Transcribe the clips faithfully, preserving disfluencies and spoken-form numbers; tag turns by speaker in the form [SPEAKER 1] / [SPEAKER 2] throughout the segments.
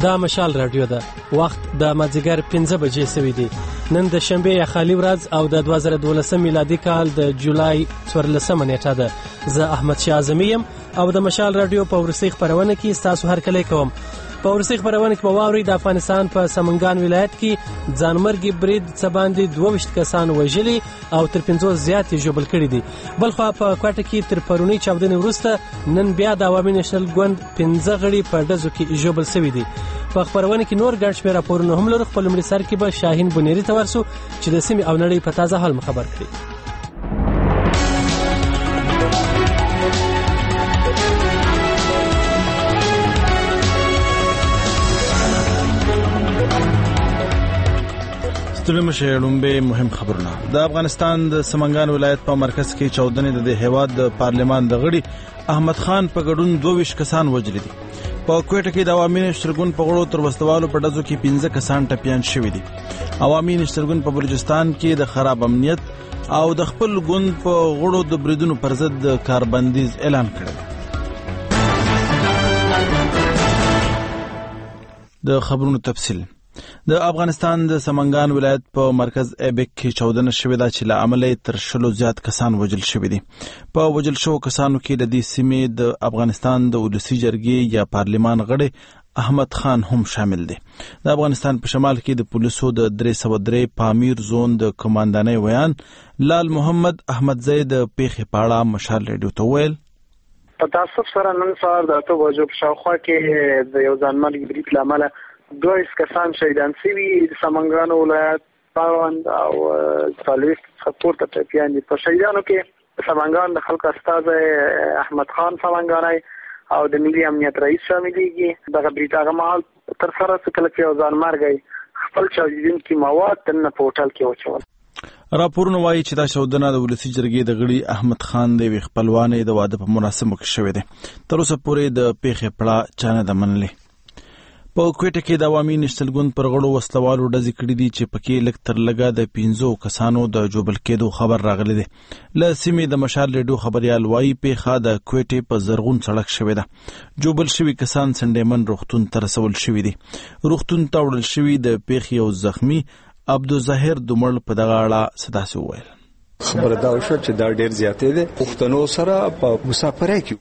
[SPEAKER 1] دا مشال رادیو ده. وخت د مازدیګر پنځه بجې سوي دي. نن د شنبه یا خالی ورځ او د دوه زره دولسم میلادي کال د جولای څوارلسمه نیټه ده. زه احمد شاه اعظمي یم او د مشال رادیو په ورسۍ خپرونه کې ستاسو هرکلی کوم. په ورسۍ خپرونه کې به واورئ د افغانستان په سمنګان ولایت کې ځانمرګي برید څه باندې دوه ویشت کسان وژلي او تر پنځوس زیات یې ژوبل کړي دي. بلخوا په کوټه کې تر پرونۍ چاودنې وروسته نن بیا د عوامي نېشنل ګوند پنځه غړي په ډزو کې ژوبل سوي دي. په خپرونه کې نور ګڼ شمېر راپورونه هم لرو. خپل لومړي سر کې به شاهین بنيري ته ورسو چې د سیمې او نړۍ په تازه حال خبر کړي.
[SPEAKER 2] لومبه مهم خبرونه. د افغانستان د سمنګان ولایت په مرکز کې چاودنې د هیواد د پارلمان د غړي احمد خان په ګډون دوه ویشت کسان وژل دي. په کوټه کې د عوامي نشرګون په غړو تر وسوالو په ډزو کې پنځه کسان ټپيان شوي دي. عوامي نشرګون په بلوچستان کې د خراب امنیت او د خپل ګوند په غړو د بریدونو پر ضد د کاربندیز اعلان کړی. د خبرونو تفصیل. د افغانستان د سمنګان ولایت په مرکز ایبک کې چاودنه شوې ده چې له امله تر شلو زیات کسان وژل شوي دي. په وژل شوو کسانو کې د دې سیمې د افغانستان د ولسي جرګې یا پارلمان غړی احمد خان هم شامل دي. د افغانستان په شمال کې د پولیسو د درې سوه درې پامیر زون د کمانډانۍ ویان لال محمد احمد زید د پیښې په اړه مشال ریډیو ته ویل.
[SPEAKER 3] په تاسف سره نن سهار د اته بجو په شاوخوا کې د یو ځانمرګي برید له امله دوه ویشت کسان شهیدان شوي. د سمنګان ولایت پاوند او څلوېښت څخه پورته ټپیان دي. په شهیدانو کې سمنګان د خلکو استازی احمد خان سمنګانی او د ملي امنیت رئیس شاملېږي. دغه برید هغه مهال ترسره شو کله چې یو ځانمرګی خپل چاودېدونکي مواد دننه په هوټل کې واچول.
[SPEAKER 2] راپورونه وایي چې دا چاودنه د ولسي جرګې د غړي احمد خان د یوې خپلوانې د واده په مراسمو کې شوې ده. تر اوسه پورې د پیښې پړه چا نه ده منلې. په کوټه کې د عوامي نېشنل ګوند پر غړو وسلوالو ډزې کړي دي چې پکې لږ تر لږه د پنځو کسانو د جوبل کېدو خبر راغلی دی. له سیمې د مشال ریډیو خبریال وایي پیښه د کوټې په زرغون سړک شوې ده. جوبل شوي کسان سنډیمن روغتون ته رسول شوي دي. روغتون ته وړل شوي د پیښې یو زخمي عبدالظاهر دومړ په دغه اړه څه داسې وویل.
[SPEAKER 4] خبره دا وشوه چې دا ډېر زیاتې دی. پښتنو سره په مسافرۍ کې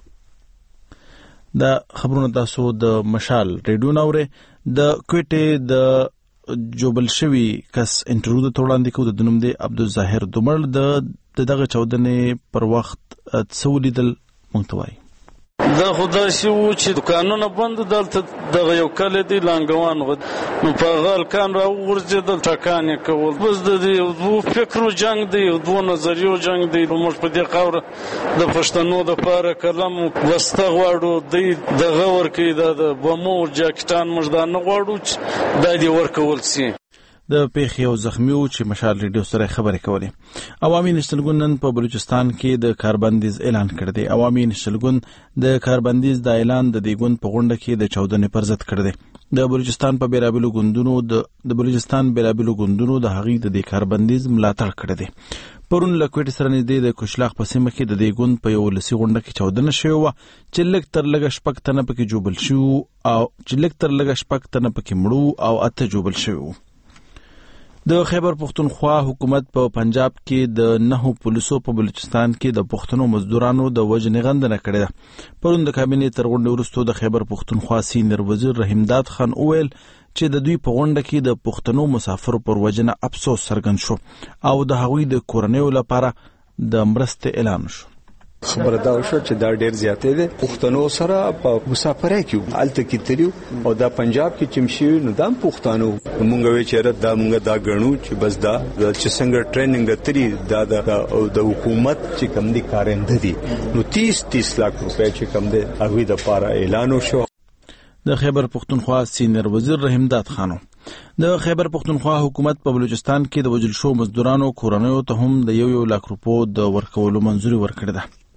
[SPEAKER 2] د خبرونو تاسو د مشال ریډیو نورې د کوټې د جوبل شوي کس انټرویو د وړاندې کوو. د نوم دی عبدالظاهر دومړ. د دغه چاودنې پر وخت څه ولیدل موږ ته وایي.
[SPEAKER 5] دا خدا شي و چې دکانونه بند دلته دغه یو کلی دی لانګوان غد نو په هغه هلکان راوغورځېدل ټکان یې کول. بس د دې دوو فکرو جنګ دی او دوو نظریو جنګ دی. موږ په دې خاوره د پښتنو دپاره قلم وسته غواړو. دوی دغه ورکوي دا د بمو جاکټان موږ دا نه غواړو چې دا دې ورکول سي.
[SPEAKER 2] د پیښې یو زخمي و چې مشال ریډیو سره خبرې کولې. عوامي نېشنل ګوند نن په بلوچستان کې د کاربندیز اعلان کړی دی. عوامي نېشنل ګوند د کاربندیز د اعلان د دې ګوند په غونډه کې د چاودنې پر ضد کړی دی. د بلوچستان په بیلابیلو ګوندونو د بلوچستان بیلابیلو ګوندونو د هغې د دې کاربندیز ملاتړ کړی دی. پرون له کوټې سره نږدې د کشلاق په سیمه کې د دې ګوند په یو ولسي غونډه کې چاودنه شوې وه چې لږ تر لږه شپږ تنه پکې جوبل شوي او چې لږ تر لږه شپږ تنه پکې مړو او اته جوبل شوي وو. د خیبر پختونخوا حکومت په پنجاب کې د نهو پولیسو په بلوچستان کې د پښتنو مزدورانو د وژنې غندنه کړې ده. پرون د کابینې تر غونډې وروسته د خیبر پختونخوا سینیر وزیر رحیمداد خان وویل چې د دوی په غونډه کې د پښتنو مسافرو پر وژنه افسوس څرګند شو او د هغوی د کورنیو لپاره د مرستې اعلان شو.
[SPEAKER 4] خبره دا وشوه چې دا ډېر زیاتې دی. پښتنو سره په مسافرۍ کې هلته کې تللي او دا پنجاب کې چې شوي نو دا هم پښتانه وو. مونږ وایو چې دا مونږ دا ګڼو چې بس دا چې څنګه ټریننګ تللي دا د حکومت چې کوم دي کارنده دي نو تیس تیس لاک روپۍ چې کوم دی هغوی دپاره اعلان وشو.
[SPEAKER 2] د خیبر پختونخوا سینیر وزیر رحیمداد خانو د خیبر پختونخوا حکومت په بلوچستان کې د وژل شوو مزدورانو کورنیو ته هم د یو یو لاک روپو د ورکولو منظوري ورکړې ده.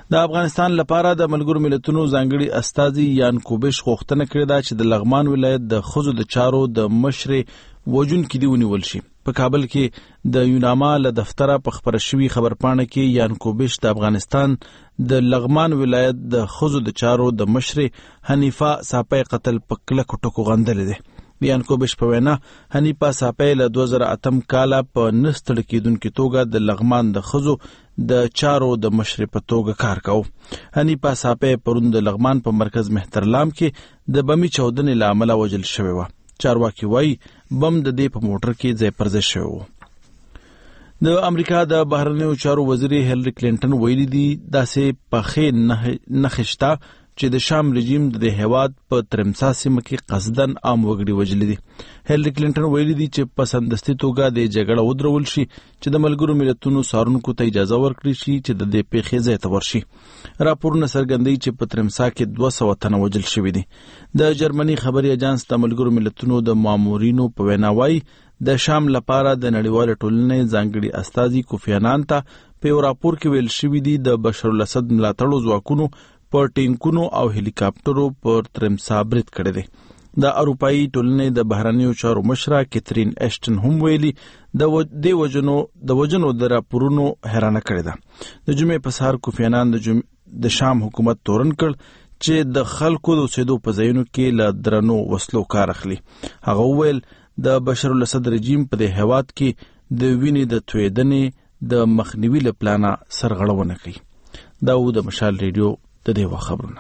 [SPEAKER 2] د افغانستان لپاره د ملګرو ملتونو ځانګړي استازي یان کوبش غوښتنه کړې ده چې د لغمان ولایت د ښځو د چارو د مشرې وژونکي دې ونیول شي. په کابل کې د یوناما له دفتره په خپره شوي خبرپاڼه کې یان کوبش د افغانستان د لغمان ولایت د ښځو د چارو د مشرې حنیفه ساپی قتل په کلکو ټکو غندلی دی. یان کوبش په وینا حنیفه ساپی له دوه زره اتم کاله په نه ستړي کېدونکې توګه د لغمان د ښځو د چارو د مشرې په توګه کار کوو. حنیفه ساپی پرون د لغمان په مرکز مهترلام کې د بمي چاودنې له امله وژل شوې وه. چارواکي وایي بم د دې په موټر کې ځای پر ځای شوی و. د امریکا د بهرنیو چارو وزیر هیلری کلینټن ویلي دي داسې پخې نښې شته چې د شام رژیم د هیواد په ترمسا سیمه کې قصدن عام وګړي وژلي دي. هیلری کلینټن ویلي دي چې په سمدستي توګه د جګړه ودرول شي چې د ملګرو ملتونو څارونکو ته اجازه ورکړي شي چې د دې پیښې ځای ته ورشي. راپورونه څرګندوي چې په ترمسا کې دوه سوه تنه وژل شوي دي. د جرمني خبري اجانس د ملګرو ملتونو د مامورینو په وینا وایي د شام لپاره د نړیوال ټولنې ځانګړي استازي کوفی عنان ته په یو راپور کې ویل شوي دي د بشر الاسد ملاتړو ځواکونو پر ټینکونو او هلیکاپټرو پر ترمسا برید کړی دی. د اروپایي ټولنې د بهرنیو چارو مشره کیترین ایشټن هم ویلي د دې وجنو د وجنو د راپورونو حیرانه کړې ده. د جمعې په سهار کوفی عنان د شام حکومت تورن کړ چې د خلکو د اوسېدو په ځایونو کې له درنو وسلو کار اخلي. هغه وویل د بشر الاسد رژیم په دې هیواد کې د وینې د تویدنې د مخنیوي له پلانه سرغړونه کوي. دا و د مشال ریډیو د دې خبرونه.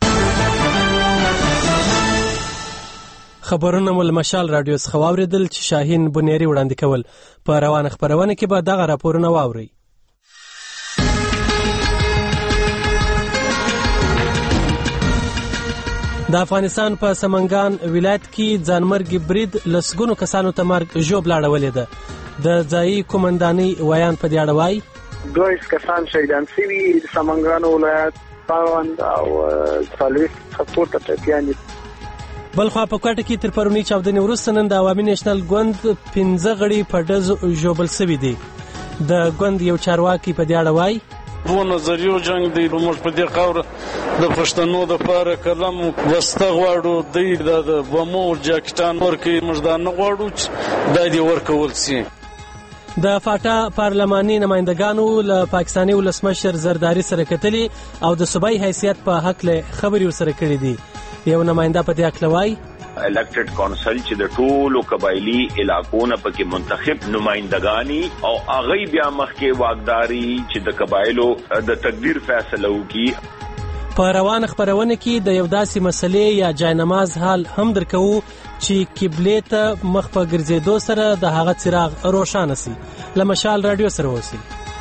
[SPEAKER 1] خبرونه مو له مشال رادیو څخه واوریدل چې شاهین بنيري وړاندې کول. په روانه خبرونه کې به دغه راپورونه واورئ. د افغانستان په سمنګان ولایت کې ځانمرګي برید لسګونو کسانو ته مرګ ژوبله اړولې ده. د ځایي قومندانۍ ویان په دې اړه وایي
[SPEAKER 3] دوه کسان شهیدان شوي د سمنګان ولایت پاوند او څلوېښت څخه پورته ټپیان دي.
[SPEAKER 1] بلخوا په کوټه کې تر پرونی چاودنې وروسته نن د عوامي نېشنل ګوند پنځه غړي په ډزو ژوبل شوي دي. د ګوند یو چارواکي په دې اړه وایي
[SPEAKER 5] دوه نظریو جنگ دی. موږ په دې خاوره د پښتنو دپاره قلم بسته غواړو، دی د بمو جاکټان ورکوي، موږ دا نه غواړو چې دا دې ورکول سي.
[SPEAKER 1] د فاټا پارلماني نمایندګانو له پاکستاني ولسمشر زرداری سره کتلي او د صوبایي حیثیت په حق له خبرې ورسره کړې دي. یو نماینده په دې حق وایي
[SPEAKER 6] الیکټډ کونسل چې د ټولو قبایلی علاقو نه پکې منتخب نمائندگانی او هغه بیا مخکې واګداري چې د قبایلو د تقدیر فیصله وکړي.
[SPEAKER 1] په روان خبرونه کې د یو داسې مسلې یا جاینماز حال هم درکو چې قبلې ته مخ په ګرځېدو سره د هغه څراغ روښانه سي. له مشال رادیو سره اوسئ.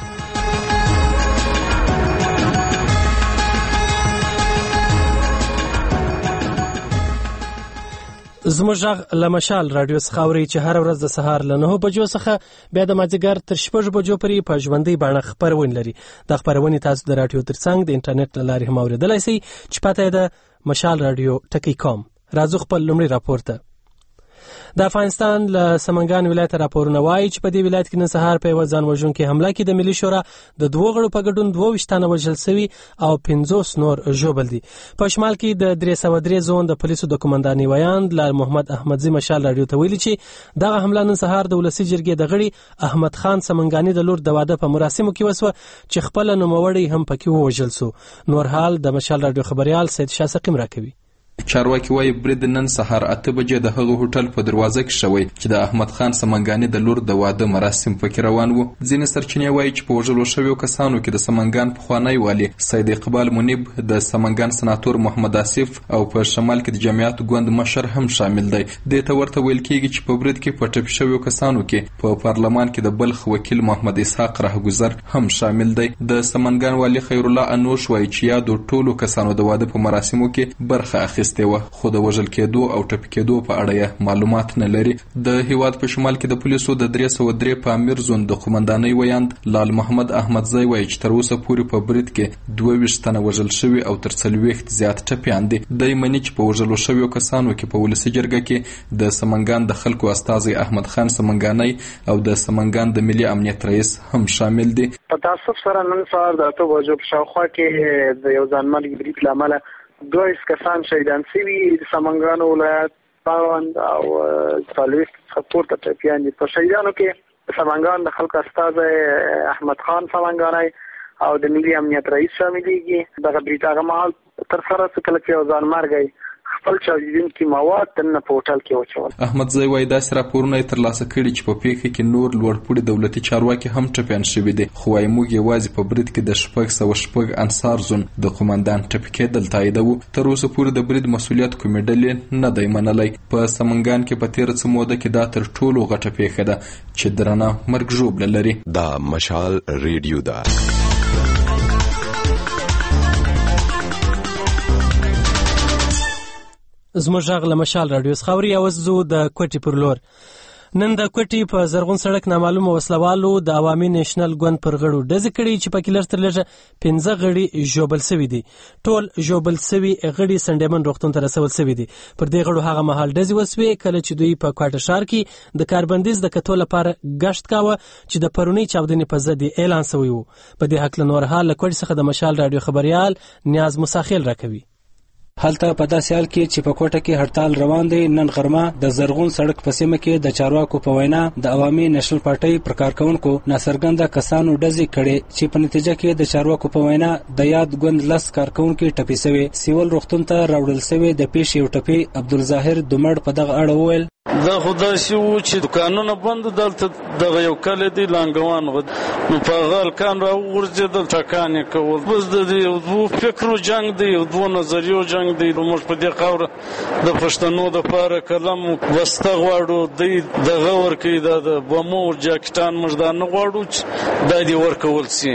[SPEAKER 1] زموږ غږ له مشال رادیو څخه اورئ چې هره ورځ د سهار له نهو بجو څخه بیا د مازدیګر تر شپږ بجو پورې په ژوندۍ بڼه خپرونه لري. دا خپرونې تاسو د رادیو ترڅنګ د انټرنیټ له لارې هم اورېدلی شئ چې پته یې د مشال رادیو ټکی کام. راځو خپل لومړی راپور ته. د افغانستان له سمنګان ولایت راپورونه وایي چې په دې ولایت کې نن سهار په یوه ځان وژونکې حمله کې د ملي شورا د دوو غړو په ګډون دوه ویشت تنه وژل شوي او پنځوس نور ژوبل دي. په شمال کې د درې سوه درې زون د پولیسو د قومندانۍ ویاند لال محمد احمدزي مشال راډیو ته ویلي چې دغه حمله نن سهار د ولسي جرګې د غړي احمد خان سمنګاني د لور د واده په مراسمو کې وسوه چې خپل نوموړی هم پکې ووژل سو. نور حال د مشال راډیو خبريال سید شاه سقیم راکوي.
[SPEAKER 7] چارواکي وايي برید نن سهار اته بجې د هغه هوټل په دروازه کې شوی چې د احمد خان سمنګاني د لور د واده مراسم پکې روان وو. ځینې سرچینې وایي چې په وژلو شویو کسانو کې د سمنګان پخوانی والي سید اقبال منیب، د سمنګان سناتور محمد آصف او په شمال کې د جمعیت ګوند مشر هم شامل دی. دې ته ورته ویل کېږي چې په برید کې په ټپي شویو کسانو کې په پارلمان کې د بلخ وکیل محمد اسحاق راهګذر هم شامل دی. د سمنګان والي خیر الله انوش وایي چې یادو ټولو کسانو د واده په مراسمو کې برخه اخیستې اخیستې وه، خو د وژل کېدو او ټپي کېدو په اړه یې معلومات نه لري. د هیواد په شمال کې د پولیسو د درې سوه درې په امیر زون د قومندانۍ ویاند لال محمد احمدزی وایي چې تر اوسه پورې په برید کې دوه ویشت تنه وژل شوي او تر څلوېښت زیات ټپیان دي. دی مني چې په وژلو شویو کسانو کې په ولسي جرګه کې د سمنګان د خلکو استازی احمد خان سمنګانی او د سمنګان د ملي امنیت رئیس هم شامل دي.
[SPEAKER 3] په تاسف سره نن سهار د اته بجو په شاوخوا کې د یو ځانمرګي برید له امله دوه ویشت کسان شهیدان شوي د سمنګان ولایت پاوند او څلوېښت څخه پورته ټپیان دي. په شهیدانو کې سمنګان د خلکو استازی احمد خان سمنګانی او د ملي امنیت رئیس شاملېږي. دغه برید هغه مهال تر سره چې کله چې یو ځانمرګی خپل چاودېدونکي مواد دننه په هوټل کې واچول.
[SPEAKER 7] احمدزی وایي داسې راپورونه یې ترلاسه کړي چې په پیښه کې نور لوړپوړي دولتي چارواکي هم ټپیان شوي دي، خو وایي موږ یوازې په برید کې د شپږ سوه شپږ انصار زون د قومندان ټپي کېدل تاییدوو. تر اوسه پورې د برید مسؤلیت کومې ډلې نه دی منلی. په سمنګان کې په تېره څه موده کې دا تر ټولو غټه پیښه ده چې درنه مرګ ژوبله لري.
[SPEAKER 8] دا مشال ریډیو ده.
[SPEAKER 1] زموږ غږ له مشال راډیو څخه اوري. اوس ځو د کوټې پر لور. نن د کوټې په زرغون سړک نامعلومه وسلوالو د عوامي نیشنل ګوند پر غړو ډزې کړي چې پکې لږ تر لږه پنځه غړي ژوبل سوي دي. ټول ژوبل سوي غړي سنډیمن روغتون ته رسول سوي دي. پر دې غړو هغه مهال ډزې وسوې کله چې دوی په کوټه ښار کې د کاربندیز د کتو لپاره گشت کاوه چې د پرونی چاودنې په ضد اعلان سوی وو. په دې هکله نور حال له کوټې څخه د مشال راډیو خبريال نیاز مساخیل راکوي.
[SPEAKER 9] هلته په داسې حال کې چې په کوټه کې هړتال روان دی، نن غرمه د زرغون سړک په سیمه کې د چارواکو په وینا د عوامي نېشنل پارټۍ پر کارکونکو ناڅرګنده کسانو ډزې کړې چې په نتیجه کې د چارواکو په وینا د یاد ګوند لس کارکونکو ټپي شوي. سیول روغتون ته راوړل شوی د پیښې یو ټپي عبدالظاهر دومړ په دغه اړه وویل
[SPEAKER 5] دا خدای شي و چې دکانونه بند دلته دغه یو کله دی لانګوان غد نو په غال کان را ورځدل ټکان کول بس د دې فکرو جنگ دی او دوه نظریو جنگ دی. موږ په دې قوره د پښتنو د پاره کلم وسته غواړو دی دغه ورکې د بمو جاکټان موږ دا نه غواړو چې دا دی ورکول سي.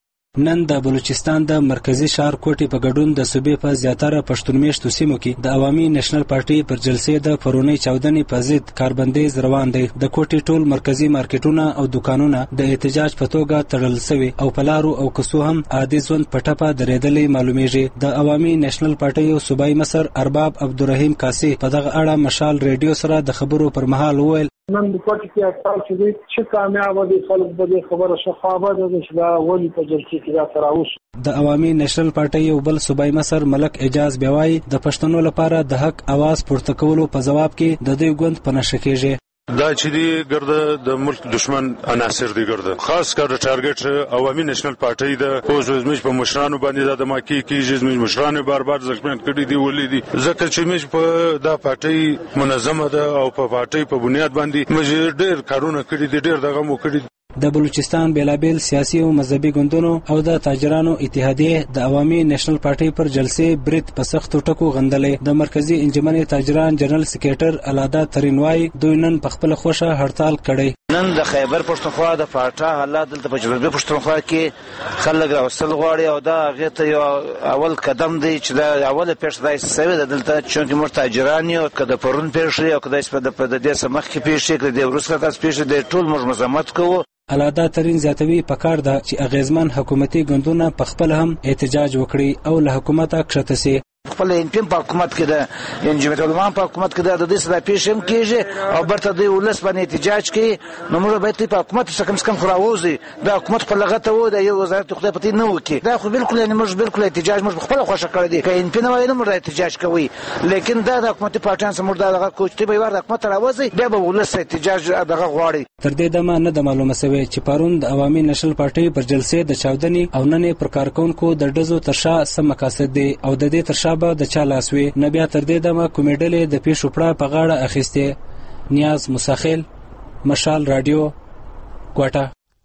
[SPEAKER 9] نن د بلوچستان د مرکزی ښار کوټې په ګډون د صوبې په زیاتره پښتون میشتو سیمو کې د عوامي نېشنل پارټۍ پر جلسې د پرونی چاودنې په ضد کاربندیز روان دی. د کوټې ټول مرکزی مارکیټونه او دکانونه د احتجاج په توګه تړل شوي او په لارو او کوڅو هم عادي ژوند په ټپه درېدلی معلومیږي. د عوامي نېشنل پارټۍ صوبایي مشر ارباب عبدالرحیم کاسي په دغه اړه مشال ریډیو سره د خبرو پر مهال وویل
[SPEAKER 10] نن د کوټې کې اټکل چې دوی چې کامیابه دي خلک به دې خبره شفافه ده چې دا ولې په جلسې کې دا تراوش.
[SPEAKER 9] د عوامي نېشنل پارټۍ یو بل صوبایي مشر ملک اعجاز بیا وایي د پښتنو لپاره د حق اواز پورته کولو په ځواب کې د دوی ګوند په نښه کېږي.
[SPEAKER 11] دا چې دی ګرده د ملک دشمن عناصر دی ګرده خاص کر ټارګټ عوامي نېشنل پارټۍ د پوز زموږ په مشرانو باندې د دماکي کیږي. زموږ مشرانو بار بار ځکمن کړي دی ولې دي ځکه چې موږ په دا پارټۍ منظمه ده او په پارټۍ په بنیاد باندې موږ ډېر کارونه کړي دي ډېر دغه مو کړي.
[SPEAKER 9] د بلوچستان بیلابیل سیاسي او مذهبي ګوندونو او د تاجرانو اتحادیه د عوامي نېشنل پارټۍ پر جلسې برید په سختو ټکو غندلې. د مرکزی انجمن تاجران جنرال سکریټر الادا ترینوای دوی نن په خپل خوښه هړتال کړی.
[SPEAKER 12] نن د خیبر پښتونخوا د پارټا حالات دلته په جنوبي پښتونخوا کې خلک راوستل غواړي او دا هغه ته یو اول قدم دی چې دا اوله پیښه ده چې دلته چې موږ تاجران یو کده پرون پیښه او کده په دې سمخ کې پیښه کړې د ورسره تاسو پیښه د ټول موږ مزمت کوو.
[SPEAKER 9] الادا ترین زیاتوي پکار ده چې اغیزمن حکومتي ګوندونه په خپل هم احتجاج وکړي او له حکومته کښته سي.
[SPEAKER 12] خپل انپیم په حکومت کې ده انجمعیت علما په حکومت کې ده د دې سره پیښم کېږي او برته د ولس باندې احتجاج کوي. نو موږ باید په حکومت څخه کم کم خراوځي د حکومت په لغته وو د یو وزارت خدای پتی نه وکي دا خو بالکل نه موږ بالکل احتجاج موږ خپل خوښه کړی دی که انپیم وای نه موږ احتجاج کوي لیکن دا د حکومت پارټیان سره موږ دغه کوچتي به ور د حکومت راوځي بیا به ولس احتجاج دغه غواړي.
[SPEAKER 9] تر دې دمه نه د معلومه شوی چې پرون د عوامي نېشنل پارټۍ پر جلسې د چاودنې او نن پر کارکونکو د ډزو ترشا سم مقاصد دي او د دې ترشا به د چا لاس وي نه بیا تر دې دمه کومې ډلې د پیښو پړه په غاړه اخیستې. نیاز مساخیل مشال راډیو کوټه.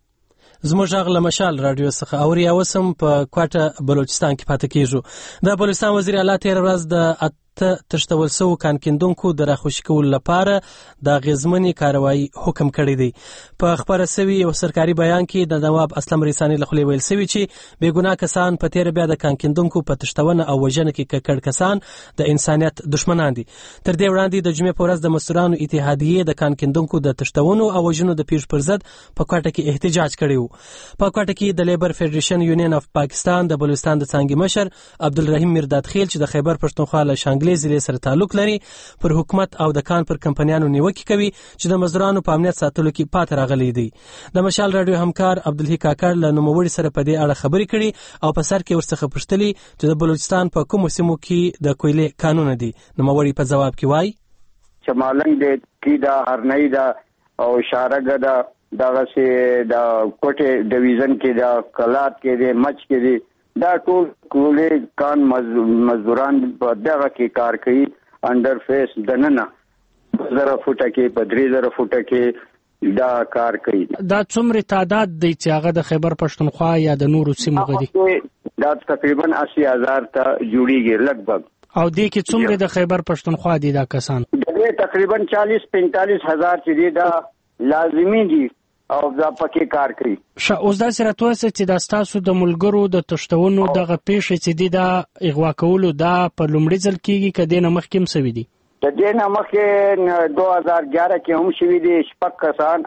[SPEAKER 1] زموږ غږ له مشال راډیو څخه اوري. اوس هم په کوټه بلوچستان کې پاتې کیږو. د بلوچستان وزیر اعلی تیر ورځ د ته تشتول سو کان کیندونکو د راخوشي کولو لپاره د غزمنی کاروایی حکم کړی دی. په خبره سوي یو سرکاري بیان کې د نواب اسلم ریسانی له خولې ویل سوي چې بې ګناه کسان په تیر بیا د کان کیندونکو په تشتونه او وژنه کې ککړ کسان د انسانیت دشمنان دي. تر دې وړاندې د جمعې په ورځ د مزدورانو اتحادیې د کان کیندونکو د تشتونو او وژنو د پیښ پر ضد په کوټه کې احتجاج کړی و. په کوټه کې د لیبر فدریشن یونین اف پاکستان د بلوچستان د څانګې مشر عبدالرحیم میرداد خیل چې د خیبر پښتونخوا له شانګلې ضلع سره تعلق لري پر حکومت او د کان پر کمپنیانو نیوکه کوي چې د مزدورانو په امنیت ساتلو کې پاتې راغلي دي. د مشال رادیو همکار عبدالحی کاکړ له نوموړي سره په دې اړه خبرې کړي او په سر کې ورڅخه پوښتلي چې د بلوچستان په کومو سیمو کې د کویلې کانونه دي. نوموړي په جواب کې وایي
[SPEAKER 13] چې مالنګ د کیدا هرنۍ دا او شارګه دا دغه سي د کوټه ډیویژن کې دا کلات کې د مچ کې دي دا ټول کویلې کان مزدوران په دغه کې کار کوي انډر فیس دننه زره فوټه کې په درې زره فوټه کې دا کار کوي.
[SPEAKER 14] دا څومره تعداد دی چې هغه د خیبر پښتونخوا یا د نورو سیمو غدي؟
[SPEAKER 13] دا تقریبا اسی هزار ته جوړیږي لګبګ.
[SPEAKER 14] او دې کې څومره د خیبر پښتونخوا دي دا کسان؟
[SPEAKER 13] دا تقریبا چالیس پینتالیس هزار چې دي دا لازمي دي او دا پکې کار کوي.
[SPEAKER 14] ش اوس دا سره توسه چې د تاسو د ملګرو د تشتونو دغه پیښې چې دي دا اغوا کولو دا په لومړي ځل کېږي کدی نه مخکې سوي دي؟
[SPEAKER 13] د دې نه مخکې دوه هزار یازده کې هم شوي دي شپږ کسان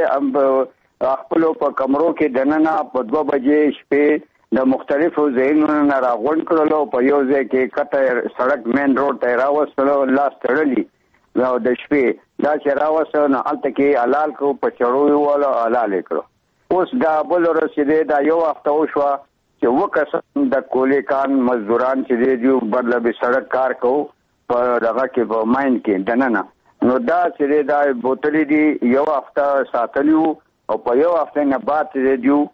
[SPEAKER 13] هغه خپل په کمرو کې دننه په دوه بجې شپې د مختلفو ځایونو نه راغونډ کړلو په یو ځای کې کته سړک مین روډ ته راوستلو لاس تړلي نو د شپې دا چې راوسته نو هلته کې حلال کو په چړو یې والا حلال کړو. اوس دا بل رسېدې دا یو هفته وشوه چې اووه کسان د کویلې کان مزدوران چې دی دوی بدله سړک کار کوو په دغه کې په ماین کې دننه نو دا چې دی دا بوتلې دي یو هفته ساتلي وو او په یو هفته نه بعد چې دی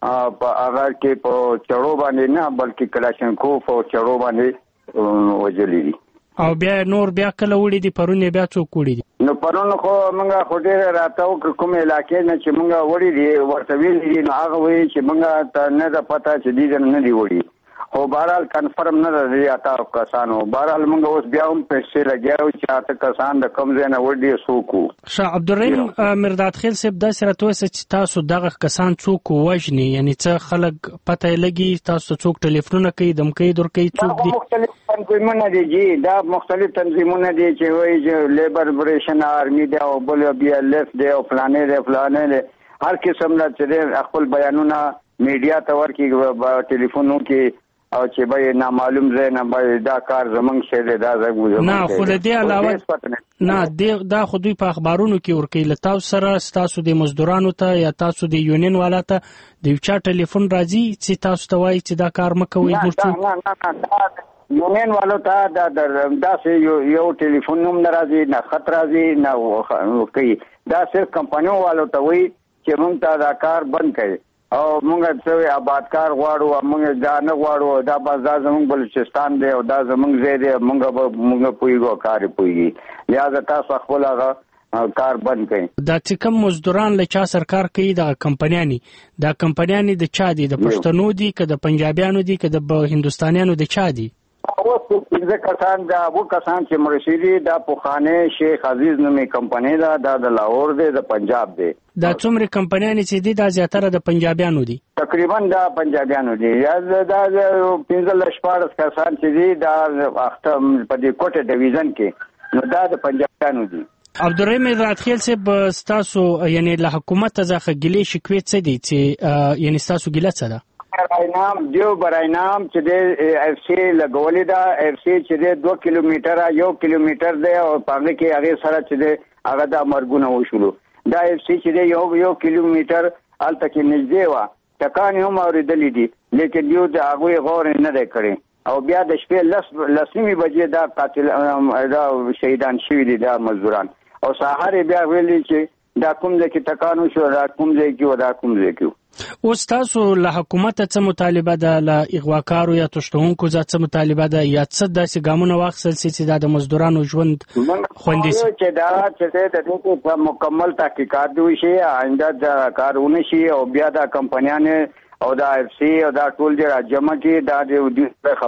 [SPEAKER 13] په هغه کې په چړو باندې نه بلکې کلاشینکوف او چړو باندې وژلي دي.
[SPEAKER 14] او بیا نور بیا کله وړي دي پرونه بیا څوک وړي دي؟
[SPEAKER 13] نو پرونه خو موږ خو ډېر راتاو کوم علاقې نه چې موږ وړي دي ورته ویل دي نو هغه وایي چې موږ ته نه ده پته چې دي نه دي وړي خو بهرحال کنفرم نه ده اته کسانو. بهرحال موږ اوس بیا هم پیسې لګیاو چې اته کسان د کوم ځای نه وړي څوک وو.
[SPEAKER 14] شاه عبدالرحیم میرداد خیل صاحب داسې راته چې تاسو دغه کسان څوک وژني یعنی څه خلک پته لګي تاسو څوک ټلیفونونه کوي دمکې درکوي څوک دي؟
[SPEAKER 13] مختلف تنظیمونه دي جی دا مختلف تنظیمونه دي چې وایي چې لیبر فدریشن آرمي دی او بل بي ال اف دی او فلانې دی فلانې دی هر قسم نه چې خپل بیانونه میډیا ته ورکړي ټلیفونو کې او چې به نامعلوم ځای نه به دا کار زمونږ شه دی دا زمونږ
[SPEAKER 14] نه خو له دې علاوه نه دا خو دوی په اخبارونو کې ورکوي له تاسو سره ستاسو د مزدورانو ته یا تاسو د یونین والا ته د یو چا ټلیفون راځي چې تاسو ته وایي چې دا کار مه کوئ؟
[SPEAKER 13] نه نه نه یونین والو ته دا داسې یو ټلیفون هم نه راځي نه خط راځي نه کوي دا صرف کمپنیو والو ته وایي چې موږ ته دا کار بند کړي او موږ څه آبادکار غواړو موږ دا نه غواړو دا بس دا زموږ بلوچستان دی او دا زموږ ځای دی موږ به موږ پوهېږو کار یې پوهېږي لہذا تاسو خپل هغه کار بند کړئ.
[SPEAKER 14] دا چې کوم مزدوران له چا سره کار کوي دا کمپنیانې دا کمپنیانې د چا دي؟ د پښتنو دي که د پنجابیانو دي که د هندوستانیانو د چا دي؟
[SPEAKER 13] اوس پنځه کسان دا اووه کسان چې مړه شوي دا پخوانۍ شیخ عزیز نومې کمپنۍ ده دا د لاهور دی د پنجاب دی.
[SPEAKER 14] دا څومره کمپنیانې چې دي دا زیاتره د پنجابیانو دي؟
[SPEAKER 13] تقریبا دا پنجابیانو دي یا دا پنځه لس شپاړس کسان چې دي دا اخته په دې کوټه ډیویژن کې نو دا د پنجابیانو دي.
[SPEAKER 14] عبدالرحیم میرداد خیل صاحب ستاسو یعنی له حکومت څخه ګیلې شکوې څه دي چې یعنی ستاسو ګیله څه ده؟
[SPEAKER 13] براینام دیو براینام چې د اف سی لګولې دا اف سی چې د دوه کیلومتره یو کیلومتر دی او پاغه کې هغه سره چې د هغه د مرګونه وشولو دا اف سی چې د یو یو کیلومتر الته کې نږدې و ټکان هم اوریدلې دي لیکن یو د هغه غور نه دی کړی او بیا د شپې لس لسمي بجې دا قاتل دا شهیدان شوي دي دا مزدوران او سهار بیا ویلي چې دا کوم ځای کې ټکان وشو دا کوم ځای کې و دا کوم ځای کې.
[SPEAKER 14] اوس تاسو له حکومت څه مطالبه ده له اغواکارو یا تشتونکو څه مطالبه ده یا څه داسې ګامونه واخیستل سي چې دا د مزدورانو ژوند خوندي سي؟
[SPEAKER 13] چې دا چې د دې په مکمل تحقیقات وشي آینده دا کارونه شي او بیا دا کمپنیانه او دا اف سی او دا ټول چې راجمه کې دا د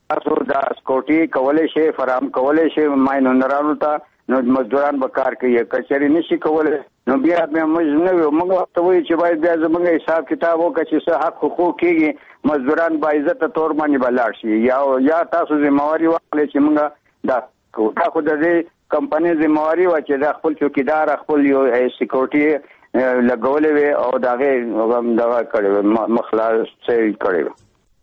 [SPEAKER 13] تاسو دا سکوټي کولای شي فراهم کولای شي ماینونرانو ته نو مزدوران به کار کوي کچري نشي کولای نو بیا به موږ نه موږ ته وایي چې باید بیا زموږ حساب کتاب وکړي چې څه حق حقوق کېږي مزدوران با عزت تور باندې بلاړ شي یا یا تاسو ذمہواری واخلئ چې موږ دا دا خو د دې کمپنۍ ذمہواری و چې دا خپل چوکیدار خپل یو سکیورټي لګولې وي او دغه دغه کړي مخلاص کړي.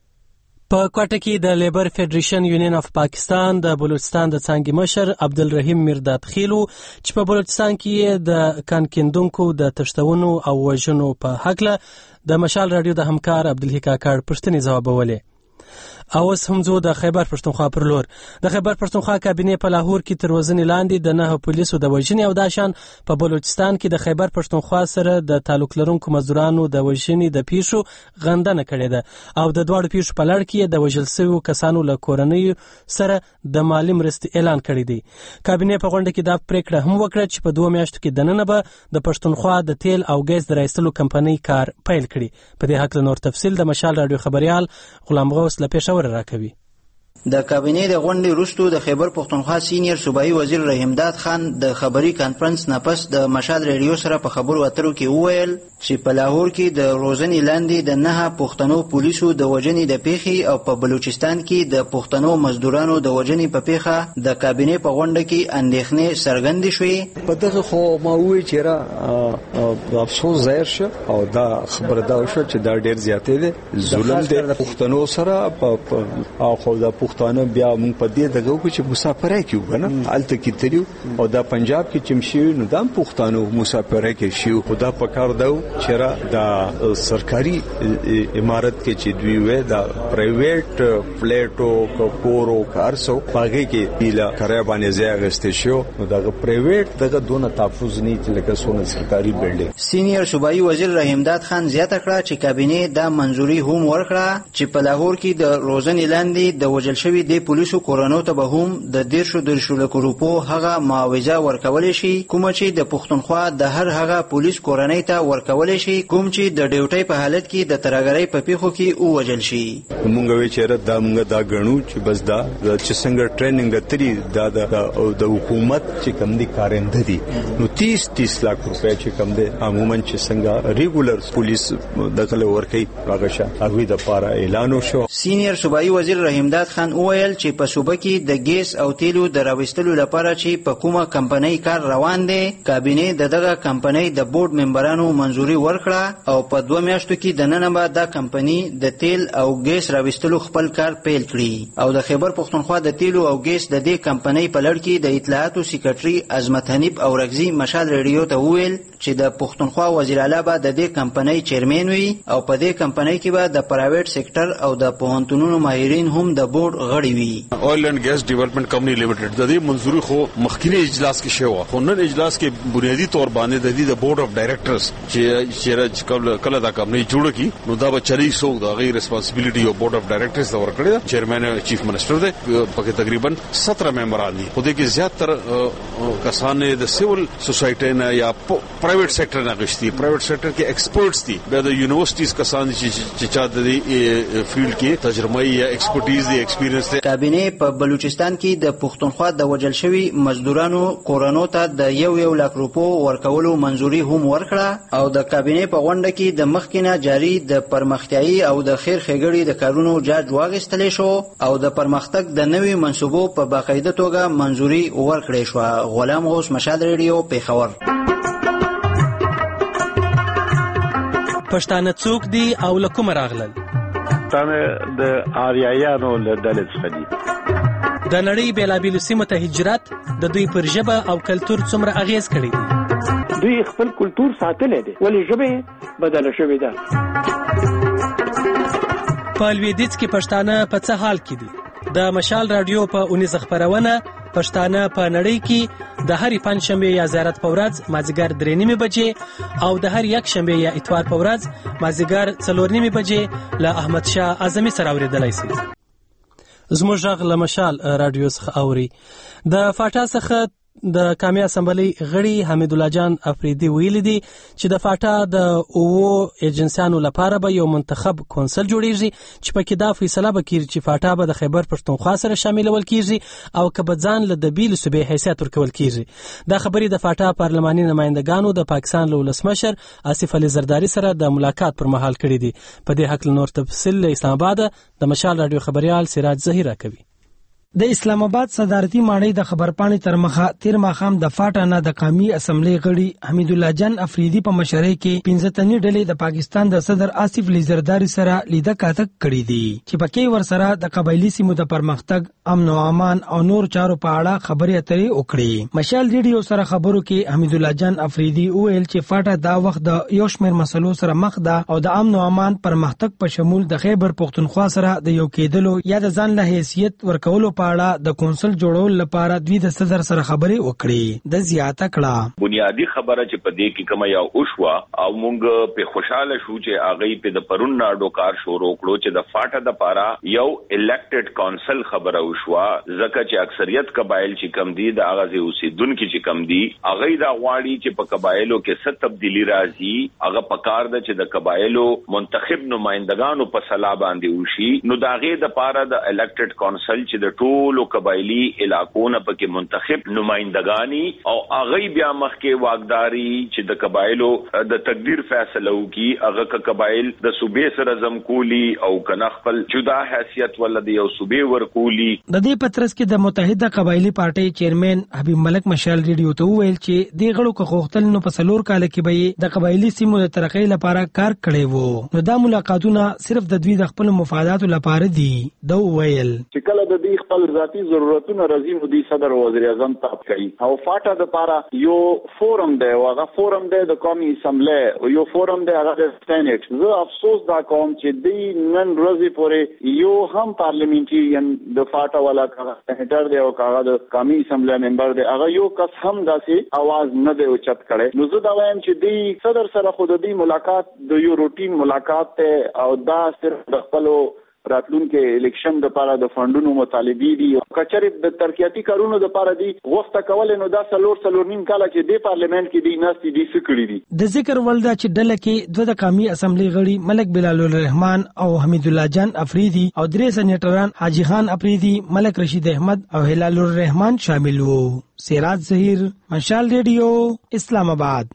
[SPEAKER 1] په کوټه کې د لیبر فدریشن یونین اف پاکستان د بلوچستان د څانګې مشر عبدالرحیم میرداد خیلو چې په بلوچستان کې د کانکیندونکو د تښتونو او وژنو په هکله د مشال رادیو د همکار عبدالحی کاکړ پوښتنې ځوابولې. او اوس هم ځو د خیبر پښتونخوا پر لور. د خیبر پښتونخوا کابینې په لاهور کې تر وزنې لاندې د نه پولیسو د وژنې او داشان په بلوچستان کې د خیبر پښتونخوا سره د تعلق لرونکو مزدورانو د وژنې د پیښو غندنه کړې ده او د دواړو پیښو په لړ کې د وژل شویو کسانو له کورنیو سره د مالي مرستې اعلان کړی دی. کابینې په غونډه کې دا پریکړه هم وکړه چې په دوه میاشتو کې دننه به د پښتونخوا د تیل او ګیس د رایستلو کمپنۍ کار پیل کړي. په دې هکله نور تفصیل د مشال رادیو خبريال غلام غوث له پېښور راکوي.
[SPEAKER 15] د کابینې د غونډې وروسته د خیبر پښتونخوا سینیئر صوبایي وزیر رحیمداد خان د خبري کانفرنس نه پس د مشال ریډیو سره په خبرو اترو کې وویل چې په لاهور کې د روزنې لاندې د نه پښتنو پولیسو د وژنې د پیښې او په بلوچستان کې د پښتنو مزدورانو د وژنې په پیښه د کابینې په غونډه کې اندېښنې څرګندې شوې.
[SPEAKER 4] په دغه خو ما وویل چې را افسوس ظاهر شو او دا خبره دا شو چې دا ډېر زیاتې ده ظلم دی د پښتنو سره او خو د پښتانه بیا موږ په دې دغه کو چې مسافرای کیو کنه الته کې تریو او دا پنجاب کې چمشي نو د پښتانو مسافرای کې شیو خدا پکار داو چې دا سرکاري امارت کې چې دوی وې دا پرایویټ فلیټو کورو کارسو پاګه کې پیلا کرای باندې ځای غستې شو نو دا پرایویټ دغه دونه تحفظ نه چې لکه سونه سرکاري بلډینګ.
[SPEAKER 15] سینیئر صوبایي وزیر رحیمداد خان زیاته کړه چې کابینې دا منځوري هم ورکړه چې په لاهور کې د روزنې لاندې د وجل شوی د پولیسو کورونو ته به هم د دیرشو دیرشو لکو روپو هغه معاوضه ورکولی شي کومه چې د پښتونخوا د هر هغه پولیس کورنۍ ته ورکولی شي کوم چې د ډیوټۍ په حالت کې د ترهګرۍ په پیښو کې ووژل شي.
[SPEAKER 4] مونږ وی چیرې دا مونږ دا غنو چې بس دا چې څنګه ټریننګ د تری دا د حکومت چې کم دي کارنده دي نو تیس تیس لک روپیا چې کم دي عموما چې څنګه ریګولر پولیس دغه ورکي هغه شا هغه د پاره اعلان وشو.
[SPEAKER 15] سینیئر صوبایي وزیر رحیمداد خان وویل چې په صوبه کې د ګیس او تیلو د راوستلو لپاره چې په کومه کمپنۍ کار روان دی کابینې د دغه کمپنۍ د بورډ ممبرانو منځوري ورکړه او په دوه میاشتو کې د نن به دا کمپنۍ د تیل او ګیس راوستلو خپل کار پیل کړي او د خیبر پښتونخوا د تیلو او ګیس د دې کمپنۍ په لړ کې د اطلاعاتو سکرټري عظمت حنیف او رغزي مشال ریډیو ته وویل چې د پښتونخوا وزیر اعلی به د دې کمپنۍ چیرمن وي او په دې کمپنۍ کې به د پرایویټ سېکټر او د پوهنتونونو ماهرین هم د بورډ غړي وي.
[SPEAKER 16] آیل اینڈ ګیس ډیولپمنٹ کمپنی لیمیټډ د دې منځوري خو مخکینی اجلاس کې شوی خو نن اجلاس کې بنیادی تور باندې د دې د بورډ اف ډایریکټرز چې چې کله دا کمپنی جوړ کی نو دا به چلی سو د غیر ریسپانسبিলিټي او بورډ اف ډایریکټرز دا ورکړی چیرمن چیف منسٹر دی پکې تقریبا سترہ ممبران دي خو دې کې زیاتره کسان د سیول سوسایټي نه یا پرایویټ سېکټر نه غشتي پرایویټ سېکټر کې ایکسپرټس دي د یونیورسيټیز کسان چې چا د فیلډ کې تجربه یا ایکسپرټیز دی ایکسپیرینس دی.
[SPEAKER 15] کابینې په بلوچستان کې د پښتونخوا د وژل شوي مزدورانو کورونو ته د یو یو لک روپو ورکولو منځوري هم ورکړه او د کابینې په غونډه کې د مخکینه جاري د پرمختیایي او د خیر ښېګړې د کارونو جاج واخیستلی شو او د پرمختګ د نوي منصوبو په باقاعده توګه منځوري ورکړې شوه. غلام غوث مشال ریډیو پېښور.
[SPEAKER 1] پښتانه څوک دي او له کومه راغلل؟
[SPEAKER 17] پښتانه د آریایانو له ډلې څخه دي.
[SPEAKER 1] د نړۍ بېلابېلو سیمو ته هجرت د دوی پر ژبه او کلتور څومره اغیز کړی دی؟
[SPEAKER 18] دوی خپل کلتور ساتلی دی ولې ژبه یې بدله شوې ده.
[SPEAKER 1] په لویدیځ کې پښتانه په څه حال کې دي؟ د مشال رادیو په اونیزه خپرونه پښتانه په نړۍ کې د هرې پنجشنبې یا زیارت په ورځ مازدیګر درې نیمې بجې او د هر یک شنبې یا اتوار په ورځ مازدیګر څلور نیمې بجې له احمد شاه اعظمي سره اورېدلی شي. زموږ غږ له مشال رادیو څخه اوري. د فاټا څخه د قومي اسمبلی غړي حمید الله جان افریدي ویلي دي چې د فاټا د اوو ایجنسیانو لپاره به یو منتخب کونسل جوړیږي چې پکې دا فیصله وکړي چې فاټا به د خیبر پښتونخوا سره شاملول کیږي او که به ځان له د بیل صوبې حیثیت ورکول کیږي. دا خبرې د فاټا پارلماني نمائندګانو د پاکستان له ولسمشر آصف علي زرداري سره د ملاقات پر مهال کړي دي. په دې حق نور تفصیل له اسلام آباد د مشال رادیو خبريال سراج زهیر کوي.
[SPEAKER 19] د اسلام آباد صدارتي ماڼۍ د خبرپاڼې تر مخه تیر ماښام د فاټا نه د قومي اسمبلی غړي حمید الله جان افریدي په مشرۍ کې پنځه تنې ډلې د پاکستان د صدر آصف علي زرداري سره لیده کاته کړې دي چې پکې ورسره د قبایلی سیمو د پرمختګ، امن او امان او نور چارو په اړه خبرې اترې وکړې. مشال ریډیو سره خبرو کې حمید الله جان افریدي وویل چې فاټا دا وخت د یو شمېر مسلو سره مخ ده او د امن او امان پرمختګ په شمول د خیبر پښتونخوا سره د یو کېدلو یا د ځان له حیثیت ورکولو د کونسل جوړول لپاره دوی د صدر سره خبرې وکړي. د زیاته کړه
[SPEAKER 6] بنیادی خبره چې په دې کې کومه یو اوشوا او مونږ په خوشاله شو چې هغه په د پرون ناډو کار شروع کړو چې د فاټا د پاره یو الیکټډ کونسل خبره اوشوا ځکه چې اکثریت قبایل چې کم دي د هغه اوسیدونکو چې کم دي هغه د غواړي چې په قبایلو کې ست تبدیلی راځي. هغه پکار ده چې د قبایلو منتخب نمائندګانو په صلاح باندې وشي. نو داغه د پاره د الیکټډ کونسل چې د ټولو قبایلی علاقونه پکې منتخب نمائندګانی او هغه بیا مخکې واګداري چې د قبایلو د تقدیر فیصله وکي. هغه ک قبایل د صوبې سره زمکولي او کنه خپل جدا حیثیت ولدي یو صوبې ورکولي.
[SPEAKER 19] د دې پترس کې د متحده قبایلی پارټي چیرمن حبیب ملک مشال ریډیو ته ویل چې د غړو کو خوختل نو په سلور کال کې به د قبایلی سیمو د ترقۍ لپاره کار کړي وو. نو دا ملاقاتونه صرف د دوی د خپل مفاداتو لپاره دي. دا ویل
[SPEAKER 20] چې کله د دې خپل ذاتي ضرورتونه راځي نو دی صدر وزیر اعظم ته کوي او فاټا د پاره یو فورم دی او هغه فورم دی د قومي اسمبلی او یو فورم دی هغه د سېنات. زه افسوس دا کوم چې دی نن ورځې پورې یو هم پارلیمنټریان د فاټا والا سېنیټر دی او هغه د قومي اسمبلی ممبر دی هغه یو کس هم داسې आवाज نه دی اوچت کړي. نو زه دا وایم چې دی صدر سره خود دی ملاقات د یو روټین ملاقات ته او دا صرف د خپل راتلون کې الیکشن د پاره د فندونو مطالبې دي کچره د ترقیاتی کارونو د پاره دي غوښته کول. نو دا سلور سلور نیم کال چې د پارلیمنت کې دي ناستي دي سکړي دي.
[SPEAKER 19] د ذکر ولدا چې ډله کې دوه د قومي اسمبلی غړي ملک بلال الرحمن او حمید الله جان افریدي او درې سېنیټران حاجی خان افریدي، ملک رشید احمد او هلال الرحمن شامل وو. سراج زهیر، مشال ریډیو، اسلام آباد.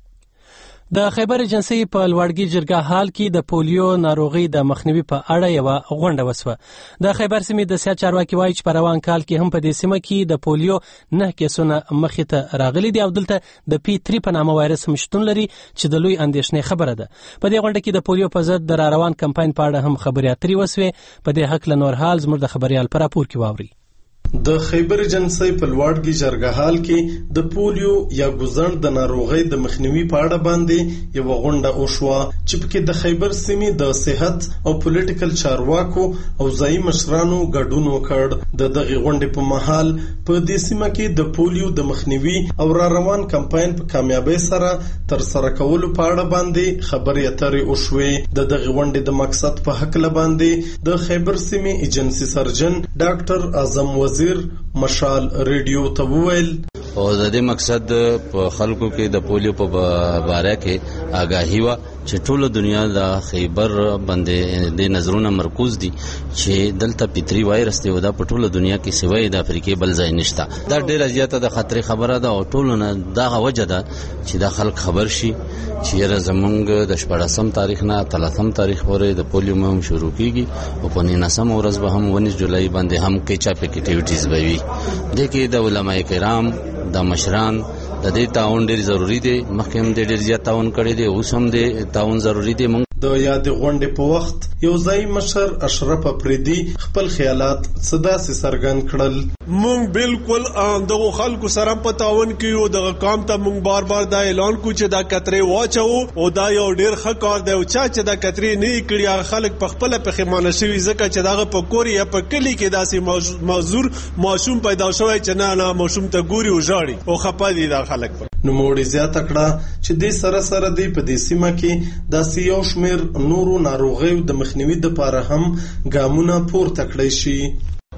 [SPEAKER 1] د خیبر ایجنسی په لوړګي جرګه حال کې د پولیو ناروغي د مخنیوي په اړه یو غونډه وسوه. د خیبر سیمې د سیاست چارواکي وایي چې په روان کال کې هم په دې سیمه کې د پولیو نه کیسونه مخې ته راغلي دي او دلته د پی تری په نامه وایرس هم شتون لري چې د لوی اندېښنې خبره ده. په دې غونډه کې د پولیو په ضد د روان کمپاین په اړه هم خبرې اترې وسوې. په دې حق له نور حال زموږ د خبريال پر راپور کې واوري.
[SPEAKER 21] د خیبر ایجنسی په لوړګي جرګهال کې د پولیو یا ګوزڼ د ناروغۍ د مخنیوي په اړه باندې یو غونډه وشوه چې پکې د خیبر سیمې د صحت او پولیټیکل چارواکو او ځایي مشرانو ګډون وکړ. د دغه غونډې په مهال په دې سیمه کې د پولیو د مخنیوي او را روان کمپاین په کامیابی سره تر سره کولو په اړه باندې خبرې اترې وشوې. د دغه غونډې د مقصد په حق باندې د خیبر سیمې ایجنسی سرجن ډاکټر اعظم وزیر مشال ریډیو ته وویل
[SPEAKER 22] او د دې مقصد په خلکو کې د پولیو په باره کې آگاهی و چې ټول دنیا د خیبر باندې د نظرونو مرکوز دي چې دلته پیتری وایرس دی او دا په ټول دنیا کې سوی د افریقې بل ځای نشته. دا ډیره زیاته د خطر خبره ده او ټول نه دا وجه ده چې د خلک خبر شي چې زمونږ د شپږم تاریخ نه تلاتم تاریخ پورې د پولیو مهم شروع کیږي او په نهمه ورځ به هم ونیس جولای باندې هم کې چاپ اکټیویټیز به وي. د کې د علماء کرام د مشران د دې تعاون ډیر ضروری دی. مخکې هم ډیر زیات تعاون کړی دی، اوس هم د تعاون ضروری دی.
[SPEAKER 21] د یاد غونډې په وخت یو ځای مشر اشرف افریدي خپل خیالات صدا سي سرګن کړل.
[SPEAKER 23] مونږ بالکل دغه خلکو سره په تعاون کې او دغه کام ته مونږ بار بار دا اعلان کو چې دا کترې واچو او دا یو ډیر ښه کار دی او چا چې دا کترې نه کړی هغه خلک په خپل په خمانه شوی ځکه چې دغه په کوري یا په کلی کې داسې معذور ماشوم پیدا شوی چې نه نه ماشوم ته ګوري او ژاړي او خپه دي دا خلک.
[SPEAKER 21] نو موړي زیاته کړه چې د سره سره دی په دې سیمه کې د سیو شمیر نورو ناروغیو د مخنیوي لپاره هم ګامونه پورته کړی شي.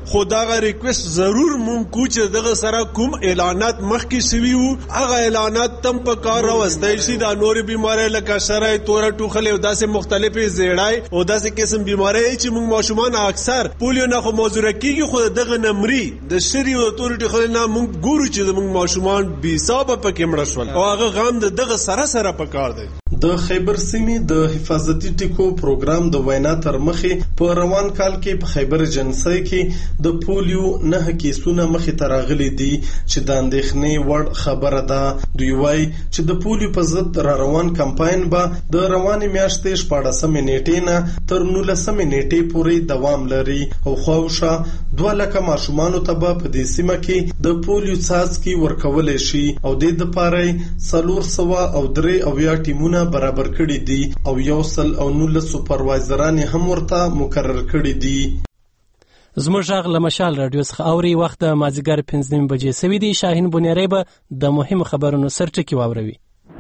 [SPEAKER 23] خو دغه ریکوست ضرور مونږ کو چې دغه سره کوم اعلانات مخکې شوي وو هغه اعلانات تم په کار راوستای شي دا نور بیماری لکه شرای تور ټوخل او داسې مختلفې زیړای او داسې قسم بیماری چې موږ ماشومان اکثر پولیو نه خو موضوع کیږي خو دغه نمرې د شری او تور ټوخل نه موږ ګورو چې موږ ماشومان بي حساب پکې مړ شول او هغه غام دغه سره سره په کار دی.
[SPEAKER 21] د خیبر سیمې د حفاظتي ټیکو پروګرام د وینا تر مخې په روان کال کې په خیبر جنسي کې د پولیو نه کیسونه مخې ته راغلي دي چې د اندېښنې وړ خبره ده. دوی وایي چې د پولیو په ضد را روان کمپاین به د روانې میاشتې شپاړسمې نیټې نه تر نولسمې نیټې پورې دوام لري او خواوشا دوه لکه ماشومانو ته به په دې سیمه کې د پولیو څاڅکي ورکولی شي او د دې دپاره څلور سوه او درې اویا ټیمونه برابر کړي دي او یو سل او نولس سوپروایزران هم ورته مقرر کړي دي.
[SPEAKER 1] زموږ غږ له مشال راډیو څخه اوري. وخت د مازدیګر پنځه نیمې بجې سوي دي. شاهین بنیری به د مهمو خبرونو سرټکي واوروي.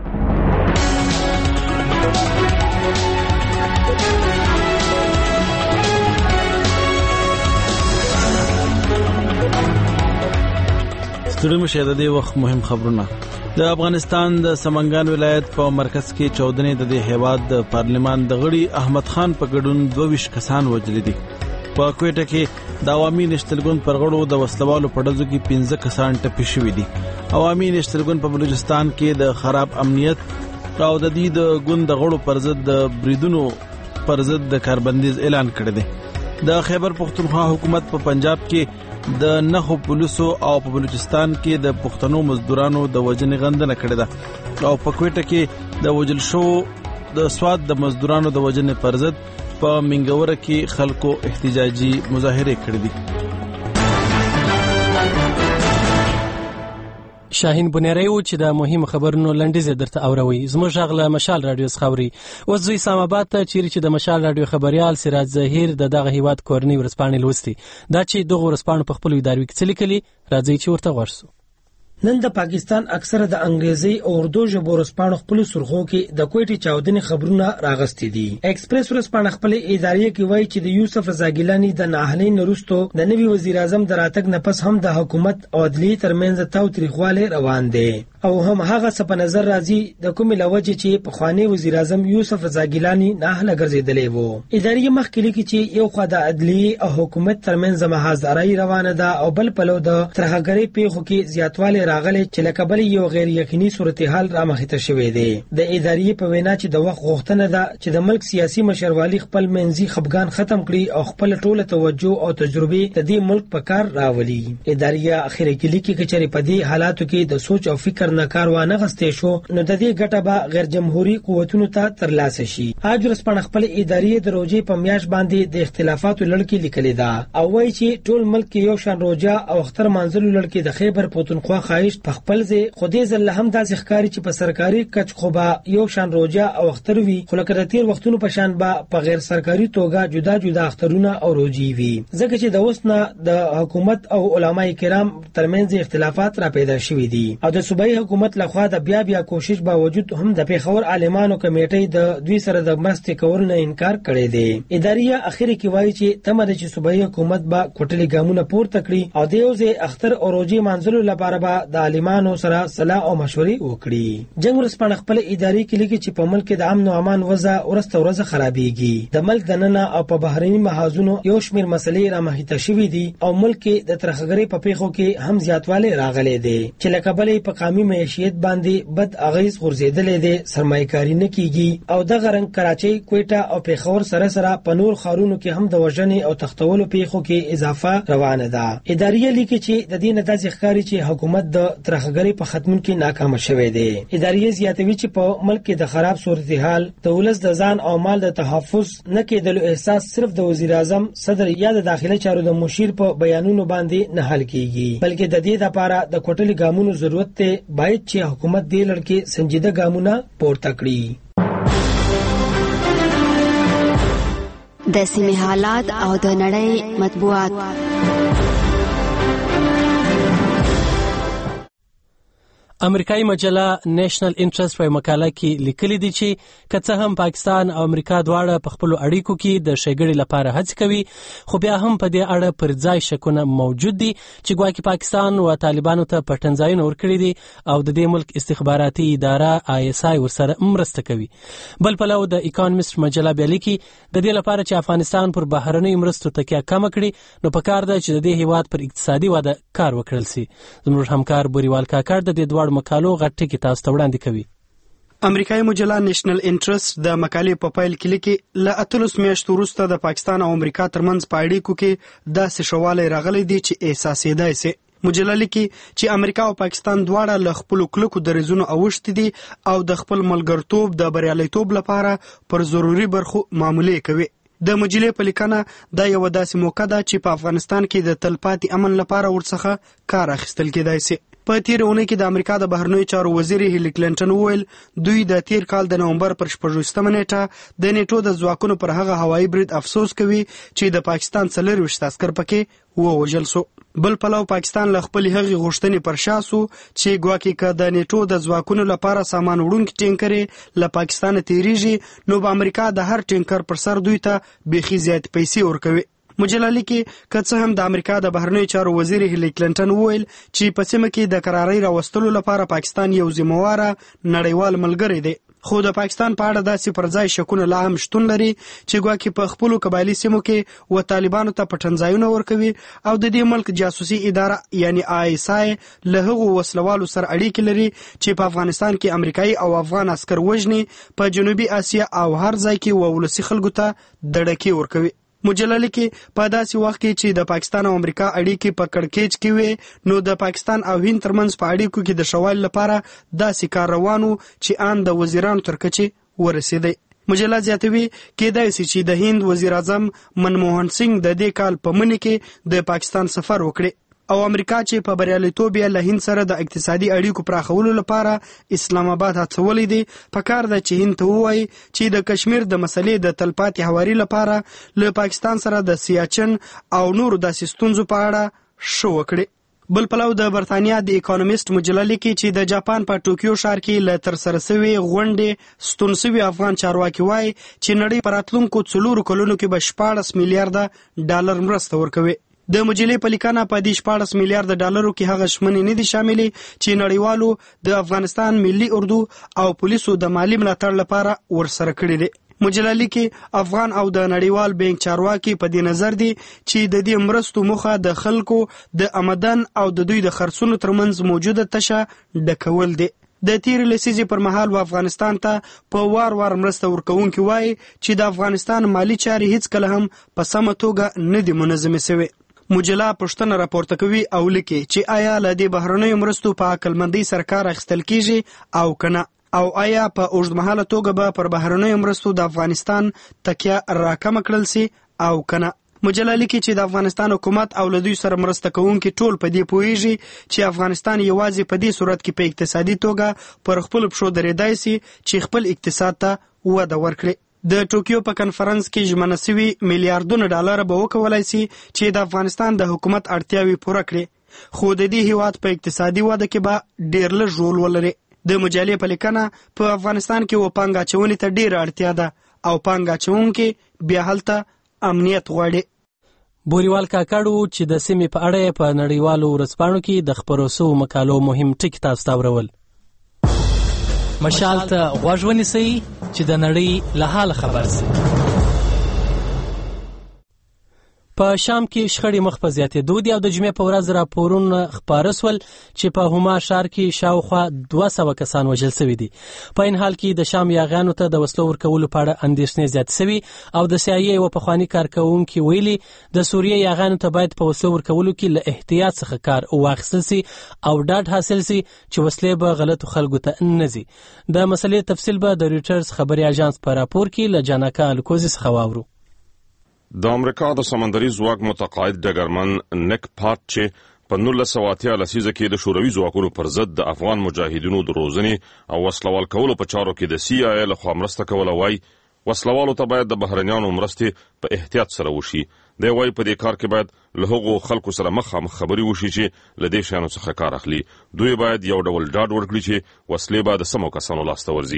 [SPEAKER 2] ستړي مشه د دې وخت مهم خبرونه. د افغانستان د سمنګان ولایت په مرکز کې چودنې د دې هیواد د پارلیمان د غړي احمد خان په ګډون دوه ویشت کسان وژل دي. په کوټه کې د عوامي نېشنل ګوند پر غړو د وسلوالو په ډزو کې پنځه کسان ټپي شوي دي. عوامي نېشنل ګوند په بلوچستان کې د خراب امنیت او د دې د ګوند د غړو پر ضد د بریدونو پر ضد د کاربندیز اعلان کړی دی. د خیبر پختونخوا حکومت په پنجاب کې د نخو پولیسو او په بلوچستان کې د پښتنو مزدورانو د وژنې غندنه کړې ده او په کوټه کې د وژل شو د سواد د مزدورانو د وژنې پر ضد په منګوره کې خلکو احتجاجي مظاهره کړې دي.
[SPEAKER 1] شاهین بنیری و چې د مهمو خبرونو لنډیز درته اوروي. زموږ غږ له مشال راډیو څخه اوري. اوس زوی اسلام آباد ته چیرې چې د مشال راډیو خبريال سراج ظهیر د دغه هیواد کورنۍ ورسپانې لوستي دا چې دغه ورسپانو په خپل اداري کې څه لیکلي راځي چې ورته ورسو.
[SPEAKER 19] نن د پاکستان اکثره د انګریزي او اردو ژبو ورسپانو خپل سرخو کې د کوټي چاودنې خبرونه راغستې دي. ایکسپریس ورسپانو خپل اداري کې وایي چې د یوسف زاګیلانی د ناهلین وروسته د نوي وزیر اعظم دراتګ نه پس هم د حکومت او عدلیې ترمنځ تاوتریخواله روان دي او هم هغه څه په نظر راځي د کومې لوجه چې په خواني وزیر اعظم یوسف زاګیلانی ناهله ګرځیدلې وو. اداري مخکې لیکي چې یو خوا د عدلیې او حکومت ترمنځ محاذرای روانه ده او بل پلو د ترهګری پیښو کې زیاتواله راغلي چې لکه بل یو غیر یقیني صورتحال را مخې ته شوې ده. د ادارې په وینا چې د وخت غوښتنه ده چې د ملک سیاسي مشروالي خپل منځي خپګان ختم کړي او خپل ټوله توجه او تجربه د دې ملک په کار راولي. ادارې اخر کې لیکي چې چېرې په دې حالاتو کې د سوچ او فکر نه کار وانه غستې شو نو د دې ګټه به غیر جمهوریت قوتونو ته ترلاسه شي. اج ورسپانه خپل ادارې د روزي په میاش باندې د اختلافاتو لړکې لیکلې ده او وایي چې ټول ملک کې یو شان روزه او اختر منځلو لړکې د خیبر پختونخوا خواهش په خپل ځای خودي زل هم داسې ښکاری چې په سرکاري کچ خوبه یو شان روزه او اختر وي خو لکه د تیر وختونو په شان به په غیر سرکاري توګه جدا جدا اخترونه او روزي وي ځکه چې د اوسنه د حکومت او علماي کرام ترمنځ اختلافات را پیدا شوي دي او د صوبایي حکومت لخوا د بیا بیا کوشش باوجود هم د پیښور عالمانو کمیټې د دوی سره د مرستې کولو نه انکار کړی دی. ادارې اخر کې وایي چې تمه د چې صوبایي حکومت به کوټلي ګامونه پورته کړي او د یو ځای اختر او روزي منځلو لپاره به د عالمانو سره صلاح او مشورې وکړي. جنگ ورسپانه خپل ادارې کې لیکي چې په ملک د امن او امان وضع ورسته ورځ خرابېږي. د ملک دننه او په بهرني محاذونو یو شمېر مسلې را مخې ته شوي دي او ملک د ترخګرۍ په پیښو کې هم زیاتوالی راغلی دی چې لکه بلې په قامي معیشت باندې بد اغیز غورځېدلې دی سرمایه‌کاري نه کیږي او د غرنګ کراچۍ کوټه او پیښور سره سره په نور ښارونو کې هم د وژنې او تختولو پیښو کې اضافه روانه ده. ادارې لیکي چې د دې نه داسې ښکاري چې حکومت د ترخګرۍ په ختمون کې ناکام شوی دی. ادارې زیاتوي چې په ملک کې د خراب صورتحال د ولس د ځان او مال د تحفظ نه کېدلو احساس صرف د وزیر اعظم صدر یا د داخلي چارو د مشیر په بیانونو باندې نه حل کیږي بلکې د دې لپاره د کوټلي ګامونو ضرورت ته باید چې حکومت دې لړکې سنجیده ګامونه پورته کړي.
[SPEAKER 3] د سیمې حالات او د نړۍ مطبوعات.
[SPEAKER 1] امریکایي مجله نېشنل انټرست په مقاله کې لیکلي دي چې که څه هم پاکستان او امریکا دواړه په خپلو اړیکو کې د ښېګړې لپاره هڅې کوي، خو بیا هم په دې اړه پر ځای شکونه موجود دي چې ګواکې پاکستان و طالبانو ته پټنځایونه ورکړي دي او د دې ملک استخباراتي اداره آی اس آی ورسره مرسته کوي. بل پلو د اکانومیست مجله بیا لیکي د دې لپاره چې افغانستان پر بهرنیو مرستو تکیه کمه کړي، نو پکار ده چې د دې هیواد پر اقتصادي وده کار وکړل سي. زموږ همکار بوریوال کاکړ د دې دواړو مقالو غټ ټکي تاسو ته وړاندې کوي.
[SPEAKER 5] امریکایي مجله نېشنل انټرست د مقالې په پیل کې لیکي له اتلس میاشتو وروسته د پاکستان او امریکا ترمنځ په اړیکو کې داسې شوالی راغلی دی چې احساسېدای سي. مجله لیکي چې امریکا او پاکستان دواړه له خپلو کلکو دریځونو اوښتي دي او د خپل ملګرتوب د بریالیتوب لپاره پر ضروري برخو معاملې کوي. د مجلې په لیکنه دا یو داسې موقع ده چې په افغانستان کې د تلپاتې امن لپاره ورڅخه کار اخیستل کېدای سي. په تیر اونۍ کې د امریکا د بهرنیو چارو وزیر هیلي کلینټن وویل دوی د تیر کال د نومبر پر شپږویشتمه نیټه د نیټو د ځواکونو پر هغه هوایي برید افسوس کوي چې د پاکستان څلرویشت عسکر پکې ووژل سو. بل پلو پاکستان له خپلې هغې غوښتنې پر شا سو چې ګواکې که د نیټو د ځواکونو لپاره سامان وړونکي ټینکرې له پاکستانه تیریږي، نو به امریکا د هر ټینکر پر سر دوی ته بیخي زیاتې پیسې ورکوي. مجله لیکي که څه هم د امریکا د بهرنیو چارو وزیر هیلي کلینټن وویل چې په سیمه کې د قرارۍ راوستلو لپاره پاکستان یو ذمهواره نړیوال ملګری دی، خو د پاکستان په اړه داسې پر ځای شکونه لا هم شتون لري چې ګواکې په خپلو قبایلي سیمو کې و طالبانو ته پټنځایونه ورکوي او د دې ملک جاسوسي اداره یعنی آی اس آی له هغو وسلوالو سره اړیکې لري چې په افغانستان کې امریکایي او افغان عسکر وژني، په جنوبي اسیا او هر ځای کې و ولسي خلکو ته دړکې ورکوي. مجله لیکي په داسې وخت کې چې د پاکستان او امریکا اړیکې په کړکېچ کې وي، نو د پاکستان او هند ترمنځ په اړیکو کې د ښه والي لپاره داسې کار روان و چې ان د وزیرانو تر کچې ورسېدی. مجله زیاتوي کېدای سي چې د هند وزیر اعظم منموهن سنگ د دې کال په مني کې د پاکستان سفر وکړي او امریکا چې په بریالیتوب یې له هند سره د اقتصادي اړیکو پراخولو لپاره اسلام آباد هڅولی دی، پکار ده چې هند ته ووایي چې د کشمیر د مسلې د تلپاتې هواري لپاره له پاکستان سره د سیاچن او نورو داسې ستونزو په اړه ښه وکړي. بل پلو د برتانیا د اکانومیست مجله لیکي چې د جاپان په ټوکیو ښار کې له ترسره سوي غونډې ستون سوي افغان چارواکي وایي چې نړۍ په راتلونکو څلورو کلونو کې به شپاړس میلیارده ډالر مرسته ورکوي. د مجلې په لیکنه په دې شپاړس میلیارده ډالرو کې هغه شمنې نه دي شاملې چې نړیوالو د افغانستان ملي اردو او پولیسو د مالی ملاتړ لپاره ورسره کړي دي. مجله لیکي افغان او د نړیوال بانک چارواکي په دې نظر دي چې د دې مرستو موخه د خلکو د آمدن او د دوی د خرڅونو ترمنځ موجوده تشه ډکول دي. د تیر لسیزې پر مهال و افغانستان ته په وار وار مرسته ورکوونکي وایي چې د افغانستان مالی چارې هیڅ کله هم په سمه توګه نه دي منظمې شوې. مجله پوښتنه راپورته کوي او لیکي چې آیا له دې بهرنیو مرستو په عقلمندۍ سره کار اخیستل کیږي او کنه، او آیا په اوږدمهاله توګه به پر بهرنیو مرستو د افغانستان تکیه راکمه کړل سي او کنه. مجله لیکي چې د افغانستان حکومت او له دوی سره مرسته کوونکي ټول په دې پوهیږي چې افغانستان یوازې په دې صورت کې په اقتصادي توګه پر خپل پښو درېدای سي چې خپل اقتصاد ته وده ورکړي. د ټوکیو په کنفرانس کې ژمنه سوي میلیارډونه ډالر به وکولای سي چې د افغانستان د حکومت اړتیاوې پوره کړي، خو د دې هیواد په اقتصادي وده کې به ډېر لږ رول ولري. د مجلې په لیکنه په افغانستان کې و پانګه اچونې ته ډېره اړتیا ده او پانګه اچونکي بیا هلته امنیت غواړي.
[SPEAKER 1] بوریوال کاکړ چې د سیمې په اړه په نړیوالو ورځپاڼو کې د خپرو سوو مقالو مهم ټکي تاسو ته اورول. مشال ته غوږ ونیسئ چې د نړۍ له حاله خبر سي. په شام کې شخړې مخ په زیاتېدو دي او د جمعې په ورځ راپورونه خپاره سول چې په هما ښار کې شاوخوا دوه سوه کسان وژل سوي دي. په این حال کې د شام یاغیانو ته د وسلو ورکولو په اړه اندېښنې زیاتې سوي او د سی آی ای یوه پخواني کارکوونکي ویلي د سوریې یاغیانو ته باید په وسلو ورکولو کې له احتیاط څخه کار واخیستل سي او ډاډ حاصل سي چې وسلې به غلطو خلکو ته نه ځي. د مسلې تفصیل به د رویټرز خبري اژانس په راپور کې له جاناکا الکوزي څخه واورو.
[SPEAKER 7] د امریکا د سمندري ځواک متقاعد ډګرمن نیک پات چې په نولس سوه اتیا لسیزه کې د شوروي ځواکونو پر ضد د افغان مجاهدینو د روزنې او وسلوال کولو په چارو کې د سی آی ای لخوا مرسته کوله وایي وسلوالو ته باید د بهرنیانو مرستې په احتیاط سره وشي. دی وايي په دې کار کې باید له هغو خلکو سره مخامخ خبرې وشي چې له دې شیانو څخه کار اخلي. دوی باید یو ډول ډاډ ورکړي چې وسلې به د سمو کسانو لاسته ورځي.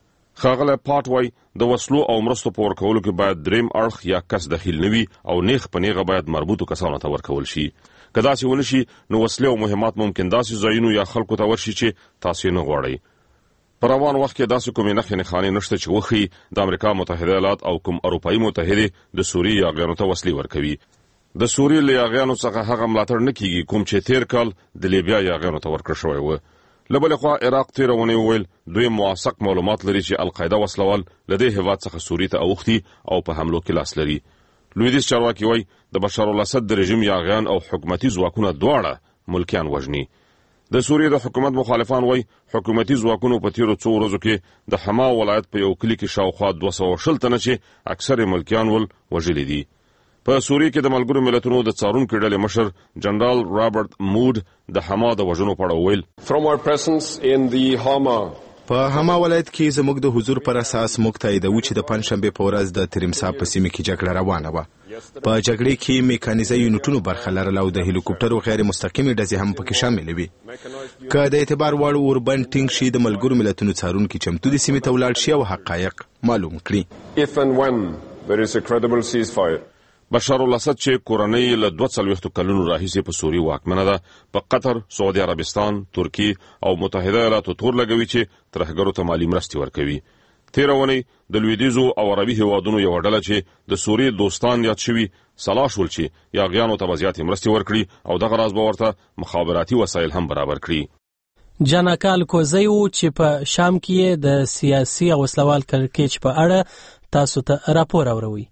[SPEAKER 7] ښاغلی پاټ وايي د وسلو او مرستو په ورکولو کې باید دریم اړخ یا کس دخیل نه وي او نیغ په نیغه باید مربوطو کسانو ته ورکول شي. که داسې ونه شي نو وسلې او مهمات ممکن داسې ځایونو یا خلکو ته ورشي چې تاسو نه غواړئ. په روان وخت کې داسې کومې نښې نښانې نشته چې وښیي د امریکا متحده ایالات او کوم اروپایي متحدې د سوریې یاغیانو ته وسلې ورکوي. د سوریې له یاغیانو څخه هغه ملاتړ نه کیږي کوم چې تیر کال د لیبیا یاغیانو ته ورکړل شوی و. له بلې خوا عراق تېره اونۍ وویل دوی موثق معلومات لري چې القاعده وسلوال له دې هېواد څخه سوریې ته اوښتي او په حملو کې لاس لري. لویدیځ چارواکي وایي د بشار الاسد د رژیم یاغیان او حکومتي ځواکونه دواړه ملکیان وژني. د سوریې د حکومت مخالفان وایي حکومتي ځواکونو په تیرو څو ورځو کې د حما ولایت په یو کلي کې شاوخوا دوه سوه شل تنه چې اکثر ملکیان ول وژلي دي. په سوریې کې د ملګرو ملتونو د څارونکي ډلې مشر جنرال رابرټ مود د حما د وژنو په اړه وویل
[SPEAKER 8] From our presence in the Hama
[SPEAKER 10] په حما ولایت کې زموږ د حضور پر اساس موږ تاییدوو چې د پنجشنبې په ورځ د تریمسا په سیمه کې جګړه روانه وه. په جګړې کې میکانیزه یونټونو برخه لرله او د هلیکوپټرو غیر مستقیمې ډزې هم پکې شاملې وي. که د اعتبار وړ اوربن ټینګ شي د ملګرو ملتونو څارونکي چمتو دي سیمې ته ولاړ شي او حقایق معلوم کړي.
[SPEAKER 8] If and when there is a credible ceasefire.
[SPEAKER 7] بشار الاسد چې کورنۍ له دوه څلوېښتو کلونو راهیسې په سوریې واکمنه ده په قطر، سعودي عربستان، ترکیې او متحده ایالاتو تور لګوي چې ترهګرو ته مالي مرستې ورکوي. تېره اونۍ د لویدیځو او عربي هېوادونو یوه ډله چې د سوریې دوستان یاد شوي سلا شول چې یاغیانو ته به زیاتې مرستې ورکړي او دغه راز به ورته مخابراتي وسایل هم برابر کړي.
[SPEAKER 1] جاناکال کوزی و چې په شام کې د سیاسي او وسلوال کړکېچ په اړه تاسو ته راپور اوروي.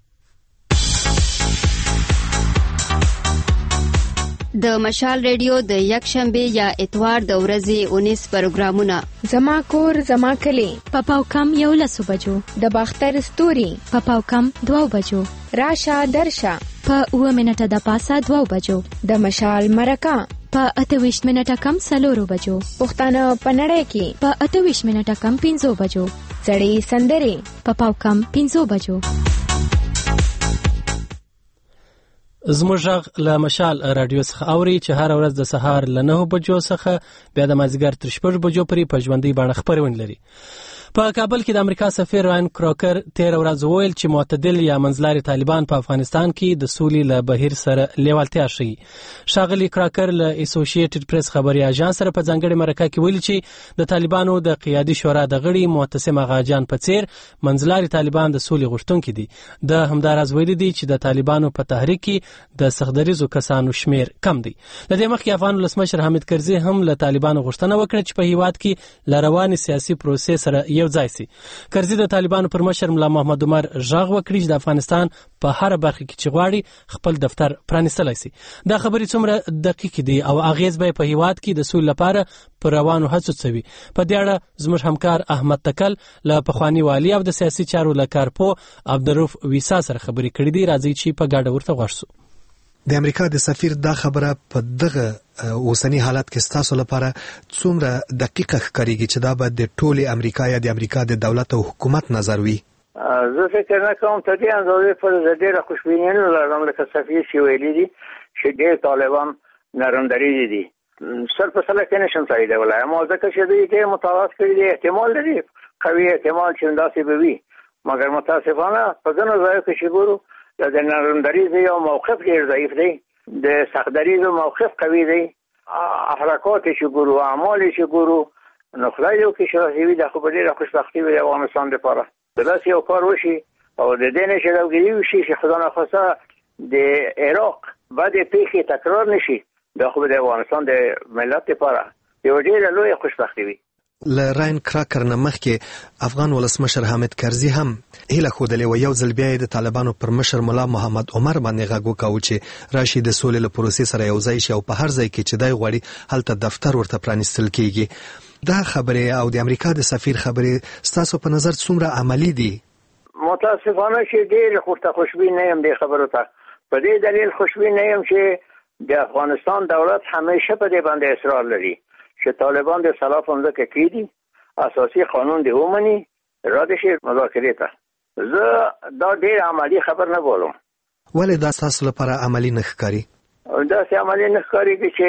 [SPEAKER 3] د مشال ریډیو د یک شنبه یا اتوار د ورځې اونیس پروګرامونه
[SPEAKER 11] زما کور زما کلی
[SPEAKER 24] پپاو کم یو لسو بجو
[SPEAKER 11] د باختر ستوري
[SPEAKER 24] پپاو کم دوو بجو
[SPEAKER 11] راشه درشه
[SPEAKER 24] په اوه منټه د پاسه دوو بجو
[SPEAKER 11] د مشال مرکه
[SPEAKER 24] په اته ویشت منټه کم څلورو بجو
[SPEAKER 11] پښتانه په نړۍ کې
[SPEAKER 24] په اته ویشت منټه کم پنځو بجو
[SPEAKER 11] سړې سندرې
[SPEAKER 24] پپاو کم پنځو بجو.
[SPEAKER 1] زموږ غږ له مشال رادیو څخه اوري چې هر ورځ د سهار له نهو بجو څخه بیا د مازدیګر تر شپږ بجو پورې په ژوندۍ بڼه خپرونه لري. په کابل کې د امریکا سفیر راین کراکر تېره ورځ وویل چې معتدل یا منځلاري طالبان په افغانستان کې د سولې له بهیر سره لیوالتیا ښیي. ښاغلي کراکر له اسوسییټډ پریس خبري اژانس سره په ځانګړې مرکه کې ویلي چې د طالبانو د قیادي شورا د غړي معتصم اغاجان په څیر منځلاري طالبان د سولې غوښتونکي دي. د همداراز ویلي دي چې د طالبانو په تحریک کې د سختدریزو کسانو شمیر کم دی. د دې مخکې افغان ولسمشر حامد کرزي هم له طالبانو غوښتنه وکړه چې په هیواد کې له روانې سیاسي پروسې سره یو ځای سي. کرزي د طالبانو پر مشر ملا محمد عمر ژغ وکړي چې د افغانستان په هر برخه کې چې غواړي خپل دفتر پرانیستلی سي. دا خبرې څومره دقیق دي او اغیز به په هیواد کې د سولې لپاره پر روانو هڅو څوي. په دې اړه زموږ همکار احمد تکل له پخوانی والی او د سیاسي چارو له کارپو عبدالرؤف ویسا سره خبرې کړې دي. راځي چې په ګډه ورته غوږ شو.
[SPEAKER 25] د امریکا د سفیر دا خبره په دغه اوسنی حالت کې ستاسو لپاره څومره دقیقه ښکارېږي چې دا به د ټولې امریکا یا د امریکا د دولت او حکومت نظر وي؟
[SPEAKER 26] زه فکر نه کوم ته دې اندازې پر ډېره خوشبیني نه لرم لکه سفیر چې ویلي دي چې ډېر طالبان نرمدریځي دي. سر په سره کې نشم تاییدولی، اما ځکه چې دوی ډېر متوازن کړي دي احتمال لري قوي احتمال چې همداسې به وي. مګر متاسفانه په ځینو ځایو کې چې ګورو د نرمدریځ یو موقف ډېر ضعیف دی، د سختدریځ موقف قوي دی. حرکات چې ګورو، اعمال چې ګورو، نو خدای دې وکړي چې داسې وي. دا خو به ډېره خوشبختي وي د افغانستان دپاره. که داسې یو کار وشي او د دې نه چې جلوګیري وشي چې خدا نخواسته د عراق بدې پېښې تکرار نشي، دا خو به د افغانستان د ملت دپاره یوه ډېره لویه خوشبختي وي.
[SPEAKER 25] له راین کراکر نه مخکې افغان ولسمشر حامد کرزي هم هیله ښودلې وه یو ځل بیا یې د طالبانو پر مشر ملا محمد عمر باندې غږ وکاوه چې راشي د سولې له پروسې سره یو ځای شي او په هر ځای کې چې دی غواړي هلته دفتر ورته پرانیستل کیږي. دا خبرې او د امریکا د سفیر خبرې ستاسو په نظر څومره عملي دي؟
[SPEAKER 26] متاسفانه چې ډېر ورته خوشبین نه یم دې خبرو ته. په دې دلیل خوشبین نه یم چې د افغانستان دولت همیشه په دې باندې اصرار لري چې طالبان د سلاف مملکه کیدی اساسی قانون دی ومني را دشي مذاکره ته. زه دا ډېر عملی خبر نه بولم.
[SPEAKER 25] ولې دا تاسو لپاره عملی نه ښکاري؟
[SPEAKER 26] دا سه عملی نه ښکاري چې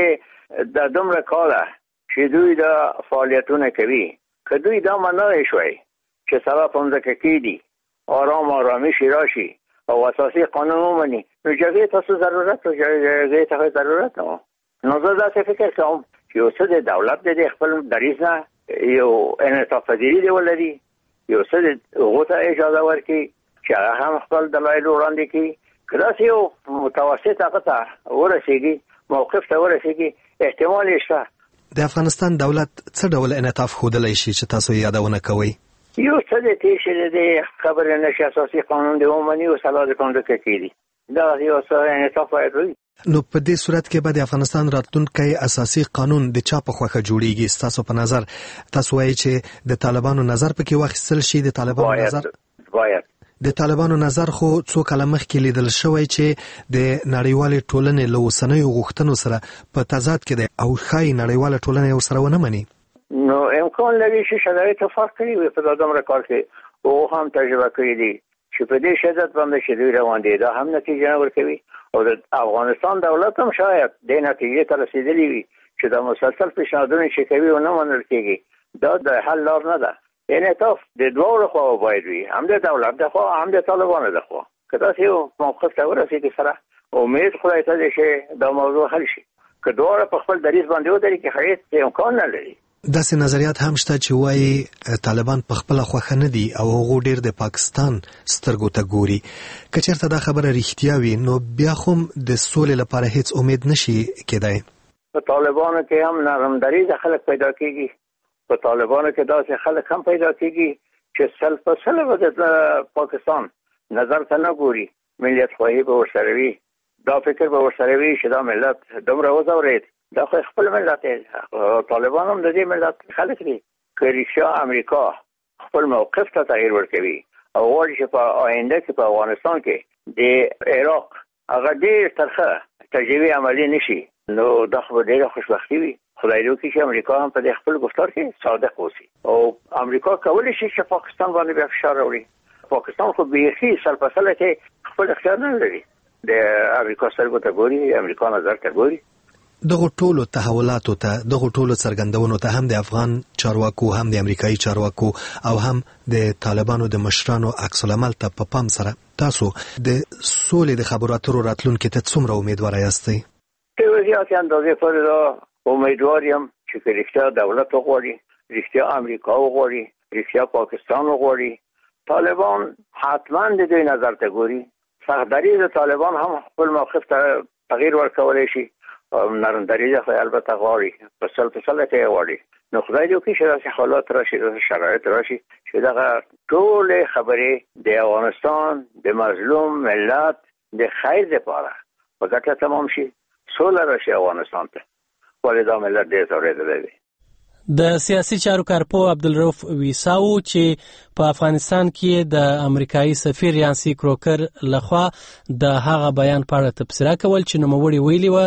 [SPEAKER 26] د دومره کاله چې دوی دا فعالیتونه کوي، که دوی دا منع شوي چې سبا په ځکه کې دي آرام آرامش راشي او اساسي قانون ومني، نو جګړې تاسو ضرورت او جګړې ته ضرورت نه. نو زه دا فکر کوم چې یو څه د دولت د خپل دریځ نه یو انعطاف پذیری دی ولري، یو څه د هغو ته اجازه ورکړي چې هغه هم خپل دلایل وړاندې کړي. که داسې یو متوسط هغه ته ورسېږي، موقف ته ورسېږي، احتمال یې شته.
[SPEAKER 25] د افغانستان دولت څه ډول انعطاف ښودلی شي چې تاسو یادونه کوئ؟
[SPEAKER 26] یو څه د تېر چې د خبرې نه شي اساسي قانون دی ومني او سلا د قانون کې کېږي، دا یو څه انعطاف باید وي.
[SPEAKER 25] نو په دې صورت کې به د افغانستان راتلونکی اساسي قانون د چا په خوښه جوړیږي؟ ستاسو په نظر تاسو وایي چې د طالبانو نظر پکې واخیستل شي؟ د طالبانو نظر
[SPEAKER 26] باید
[SPEAKER 25] د طالبانو نظر خو څو کاله مخکې لیدل شوی چې د نړیوالې ټولنې له اوسنیو غوښتنو سره په تضاد کې دی او ښایي نړیواله ټولنه یې ورسره ونه مني.
[SPEAKER 26] نو امکان لري چې شرایط فرق کوي په دومره کار کې او هم تجربه کړی دي چې په دې شدت باندې چې دوی روان دي دا هم نتیجه نه ورکوي او د افغانستان دولت هم شاید د نتیجې ته رسیدلی وي چې دا مسلسل پیشنهادونه چې کوي او نه منل کېږي، دا د حل لار نه ده. انعطاف د دوه خوا باید وي، هم د دولت د خوا هم د طالبانو د خوا. که داسې یو موقف ته ورسېږي سره امید خدای ته دی چې دا موضوع حل شي. که دواړه په خپل دریځ باندې ودرېږي کې هیڅ امکان نه لري.
[SPEAKER 25] داسې نظریات هم شته چې وایي طالبان په خپله خوښه نه دي او هغو ډېر د پاکستان سترګو ته ګوري. که چېرته دا خبره رښتیا وي نو بیا خو د سولې لپاره هیڅ امید نشي کېدای.
[SPEAKER 26] په طالبانو کې هم نرم دریځه خلک پیدا کېږي، په طالبانو کې داسې خلک هم پیدا کېږي چې سل په سل به د پاکستان نظر ته نه ګوري، ملیت خواهي به ورسره وي، دا فکر به ورسره وي چې دا ملت دومره وځورېد، دا خو خپل ملت دی. طالبان هم د دې ملت خلک دي. که رښتیا امریکا خپل موقف ته تغییر ورکوي او غواړي چې په آینده کې په افغانستان کې د عراق هغه ډېر ترخه تجربې عملي نشي، نو دا خو به ډېره خوشبختي وي. خدای دې وکړي چې امریکا هم په دې خپل گفتار کې صادق اوسي او امریکا کولی شي چې پاکستان باندې بیا فشار راوړي. پاکستان خو بیخي سرپسله کې خپل اختیار نه لري، د امریکا سترګو ته ګوري، امریکا نظر ته ګوري.
[SPEAKER 25] دغه ټولو تحولاتو ته، دغه ټولو څرګندونو ته هم د افغان چارواکو، هم د امریکایي چارواکو او هم د طالبانو د مشرانو عکس العمل ته په پام سره تاسو د سولې د خبرو اترو راتلونکي ته څومره امیدواره یاستئ؟
[SPEAKER 26] په زیاتې اندازې پورې دا امیدوار یم چې که رښتیا دولت وغواړي، رښتیا امریکا وغواړي، رښتیا پاکستان وغواړي، طالبان حتما د دوی نظر ته ګوري. سخت دریځ طالبان هم خپل موقف ته تغییر ورکولی شي، نرم دریځه خو البته غواړي، په سل په سل کې غواړي. نو خدای دې وکړي چې داسې حالات راشي، داسې شرایط راشي چې دغه ټولې خبرې د افغانستان د مظلوم ملت د خیر لپاره په ګټه تمام شي، سوله راشي افغانستان ته. ولې دا ملت ډېر ځورېدلی دی.
[SPEAKER 1] د سیاسي چارو کارپو عبدالرؤف ویساو چې په افغانستان کې د امریکایي سفیر یانسی کروکر لخوا د هغه بیان په اړه تبصره کول چې نوموړي ویلي و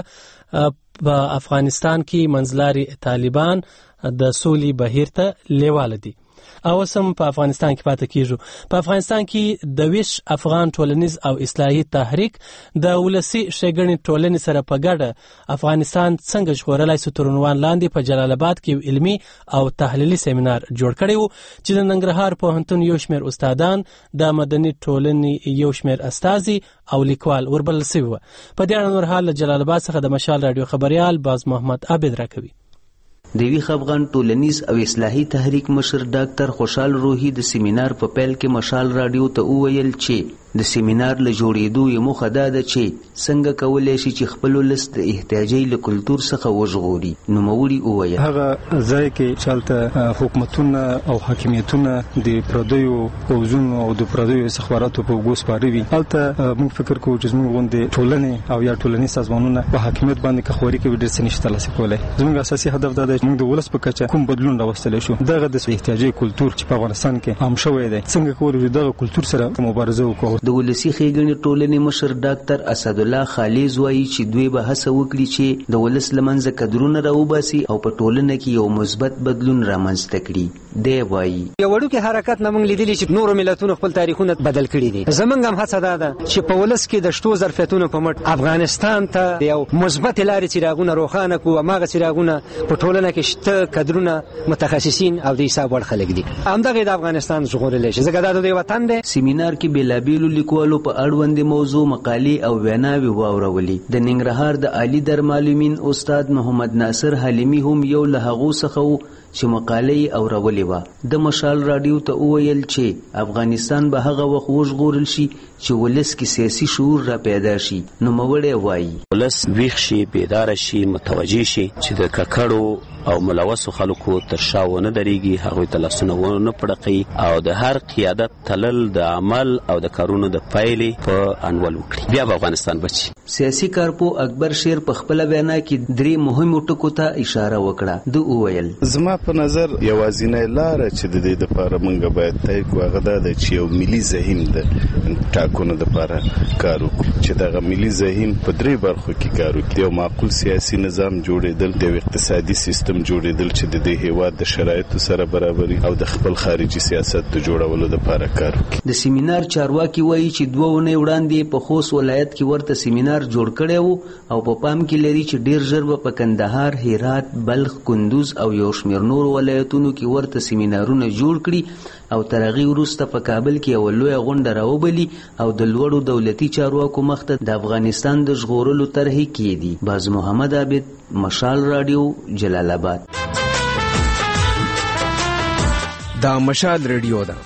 [SPEAKER 1] په افغانستان کې منځلاري طالبان د سولې بهیر ته لیواله دي او سم په افغانستان کې پاتې کیږي. په افغانستان کې د ویش افغان ټولنیز او اصلاحي تحریک د ولسی شګړې ټولنې سره په ګډه افغانستان څنګه ژغورلای سو تر عنوان لاندې په جلال آباد کې علمي او تحلیلي سیمینار جوړ کړی و چې د ننګرهار پوهنتون یو شمېر استادان، د مدني ټولنې یو شمېر استازي او لیکوال وربلل شوي و. په دې اړه نور حال جلال آباد څخه د مشال رادیو خبريال باز محمد عابد راکوي.
[SPEAKER 4] د ویښ افغان ټولنیز او اصلاحي تحریک مشر ډاکټر خوشحال روحي د سیمینار په پیل کې مشال رادیو ته وویل چې د سیمینار له جوړېدو یې موخه دا ده چې څنګه کولی شي چې خپل ولس د احتیاجۍ له کلتور څخه وژغوري. نوموړي وویل
[SPEAKER 9] هغه ځای کې چې هلته حکومتونه او حاکمیتونه د پردیو پوځونو او د پردیو استخباراتو په اوږو سپاره وي، هلته موږ فکر کوو چې زموږ غوندې ټولنې او یا ټولنیز سازمانونه په حاکمیت باندې که خوري کوي ډېر څه نشي ترلاسه کولی. زموږ اساسي هدف دا دی چې موږ د ولس په کچه کوم بدلون راوستلی شو، دغه د احتیاجۍ کلتور چې په افغانستان کې عام شوی دی څنګه کولی شو دغه کلتور سره مبارزه وکړو.
[SPEAKER 4] د ولسی ښېګڼې ټولنې مشر ډاکټر اسدالله خالد وایي چې دوی به هڅه وکړي چې د ولس له منځه کدرونه راوباسي او په ټولنه کې یو مثبت بدلون رامنځته کړي. دی وایي
[SPEAKER 12] یو وړوکی حرکت نه موږ لیدلی چې نورو ملتونو خپل تاریخونه بدل کړي دي. زمونږ هم هڅه دا ده چې په ولس کې د شتو ظرفیتونو په مټ افغانستان ته یو مثبت لارې څراغونه روښانه کړو. هماغه څراغونه په ټولنه کې شته کدرونه متخصصین او د حساب وړ خلک دي. همدغه د افغانستان ژغورلی شي ځکه دا د دوی وطن دی.
[SPEAKER 4] سیمینار کې بېلابېلو لیکوالو په اړوندې موضوع مقالې او ویناوې واورولې. د ننګرهار د عالي درمعلومین استاد محمد ناصر حلیمي هم یو له هغو څخه و چې مقالې اورولې وه. د مشال راډیو ته وویل چې افغانستان به هغه وخت وژغورل شي چې ولس کې سیاسي شعور را پیدا شي. نوموړی وایي
[SPEAKER 13] ولس ویښ شي، بیداره شي، متوجه شي چې د ککړو او ملوثو خلکو تر شا ونه درېږي، هغوی ته لاسونه ونه پړقوي او د هر قیادت تلل د عمل او د کارونو د پایلې په انول وکړي. بیا به افغانستان بچي.
[SPEAKER 4] سیاسي کارپو اکبر شیر په خپله وینا کې درې مهمو ټکو ته اشاره وکړه. د وویل
[SPEAKER 14] زما په نظر یوازینۍ لاره چې د دې دپاره موږ باید طی کړو هغه دا ده چې یو ملي ذهن د ټاکنو دپاره کار وکړو، چې دغه ملي ذهن په درې برخو کې کار وکړي. یو معقول سیاسي نظام جوړېدل، د یو اقتصادي سیستم جوړېدل چې د دې هیواد د شرایطو سره برابري او د خپل خارجي سیاست د جوړولو دپاره کار وکړي.
[SPEAKER 4] د سیمینار چارواکي وایي چې دوه اونۍ وړاندې په خوست ولایت کې ورته سیمینار جوړ کړی و او په پام کې لري چې ډیر ژر به په کندهار، هرات، بلخ، کندوز او یو شمېر نورو ولایتونو کې ورته سیمینارونه جوړ کړي او تر هغې وروسته په کابل کې یوه لویه غونډه راوبلي او د لوړو دولتي چارواکو مخته د افغانستان د ژغورلو طرحې کېږدي. باز محمد عابد، مشال راډیو، جلال آباد.
[SPEAKER 15] دا مشال راډیو ده.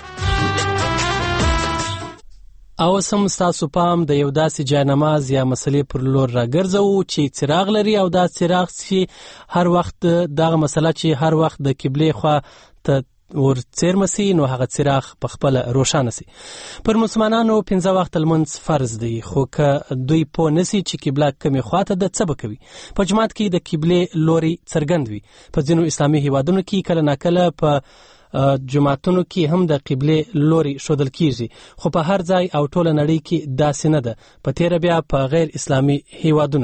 [SPEAKER 1] او سم ستاسو پام د یو داسې جانماز یا مسلې پر لور راګرځو چې څراغ لري او دا څراغ چې هر وخت دغه مسله چې هر وخت د قبلې خوا ته ور څیرمسي نو هغه څراغ په خپله روښانه سي. پر مسلمانانو پنځه وخت لمونځ فرض دی، خو که دوی پوه نسي چې قبله کومې خواته ده څه به کوي. په جماعت کې د قبلې لوري څرګند وي. په ځینو اسلامي هیوادونو کې کله ناکله په جماعتونو کې هم د قبلې لوري ښودل کیږي، خو په هر ځای او ټوله نړۍ کې داسې نه ده. په تیره بیا په غیر اسلامي هیوادونو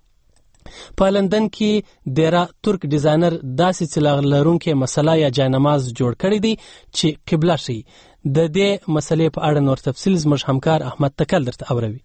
[SPEAKER 1] کې په لندن کې دیره ترک ډیزاینر داسې څراغ لرونکې مسله یا جاینماز جوړ کړی دی چې قبله ښیي. د دې مسلې په اړه نور تفصیل زموږ همکار احمد تکل درته اوروي.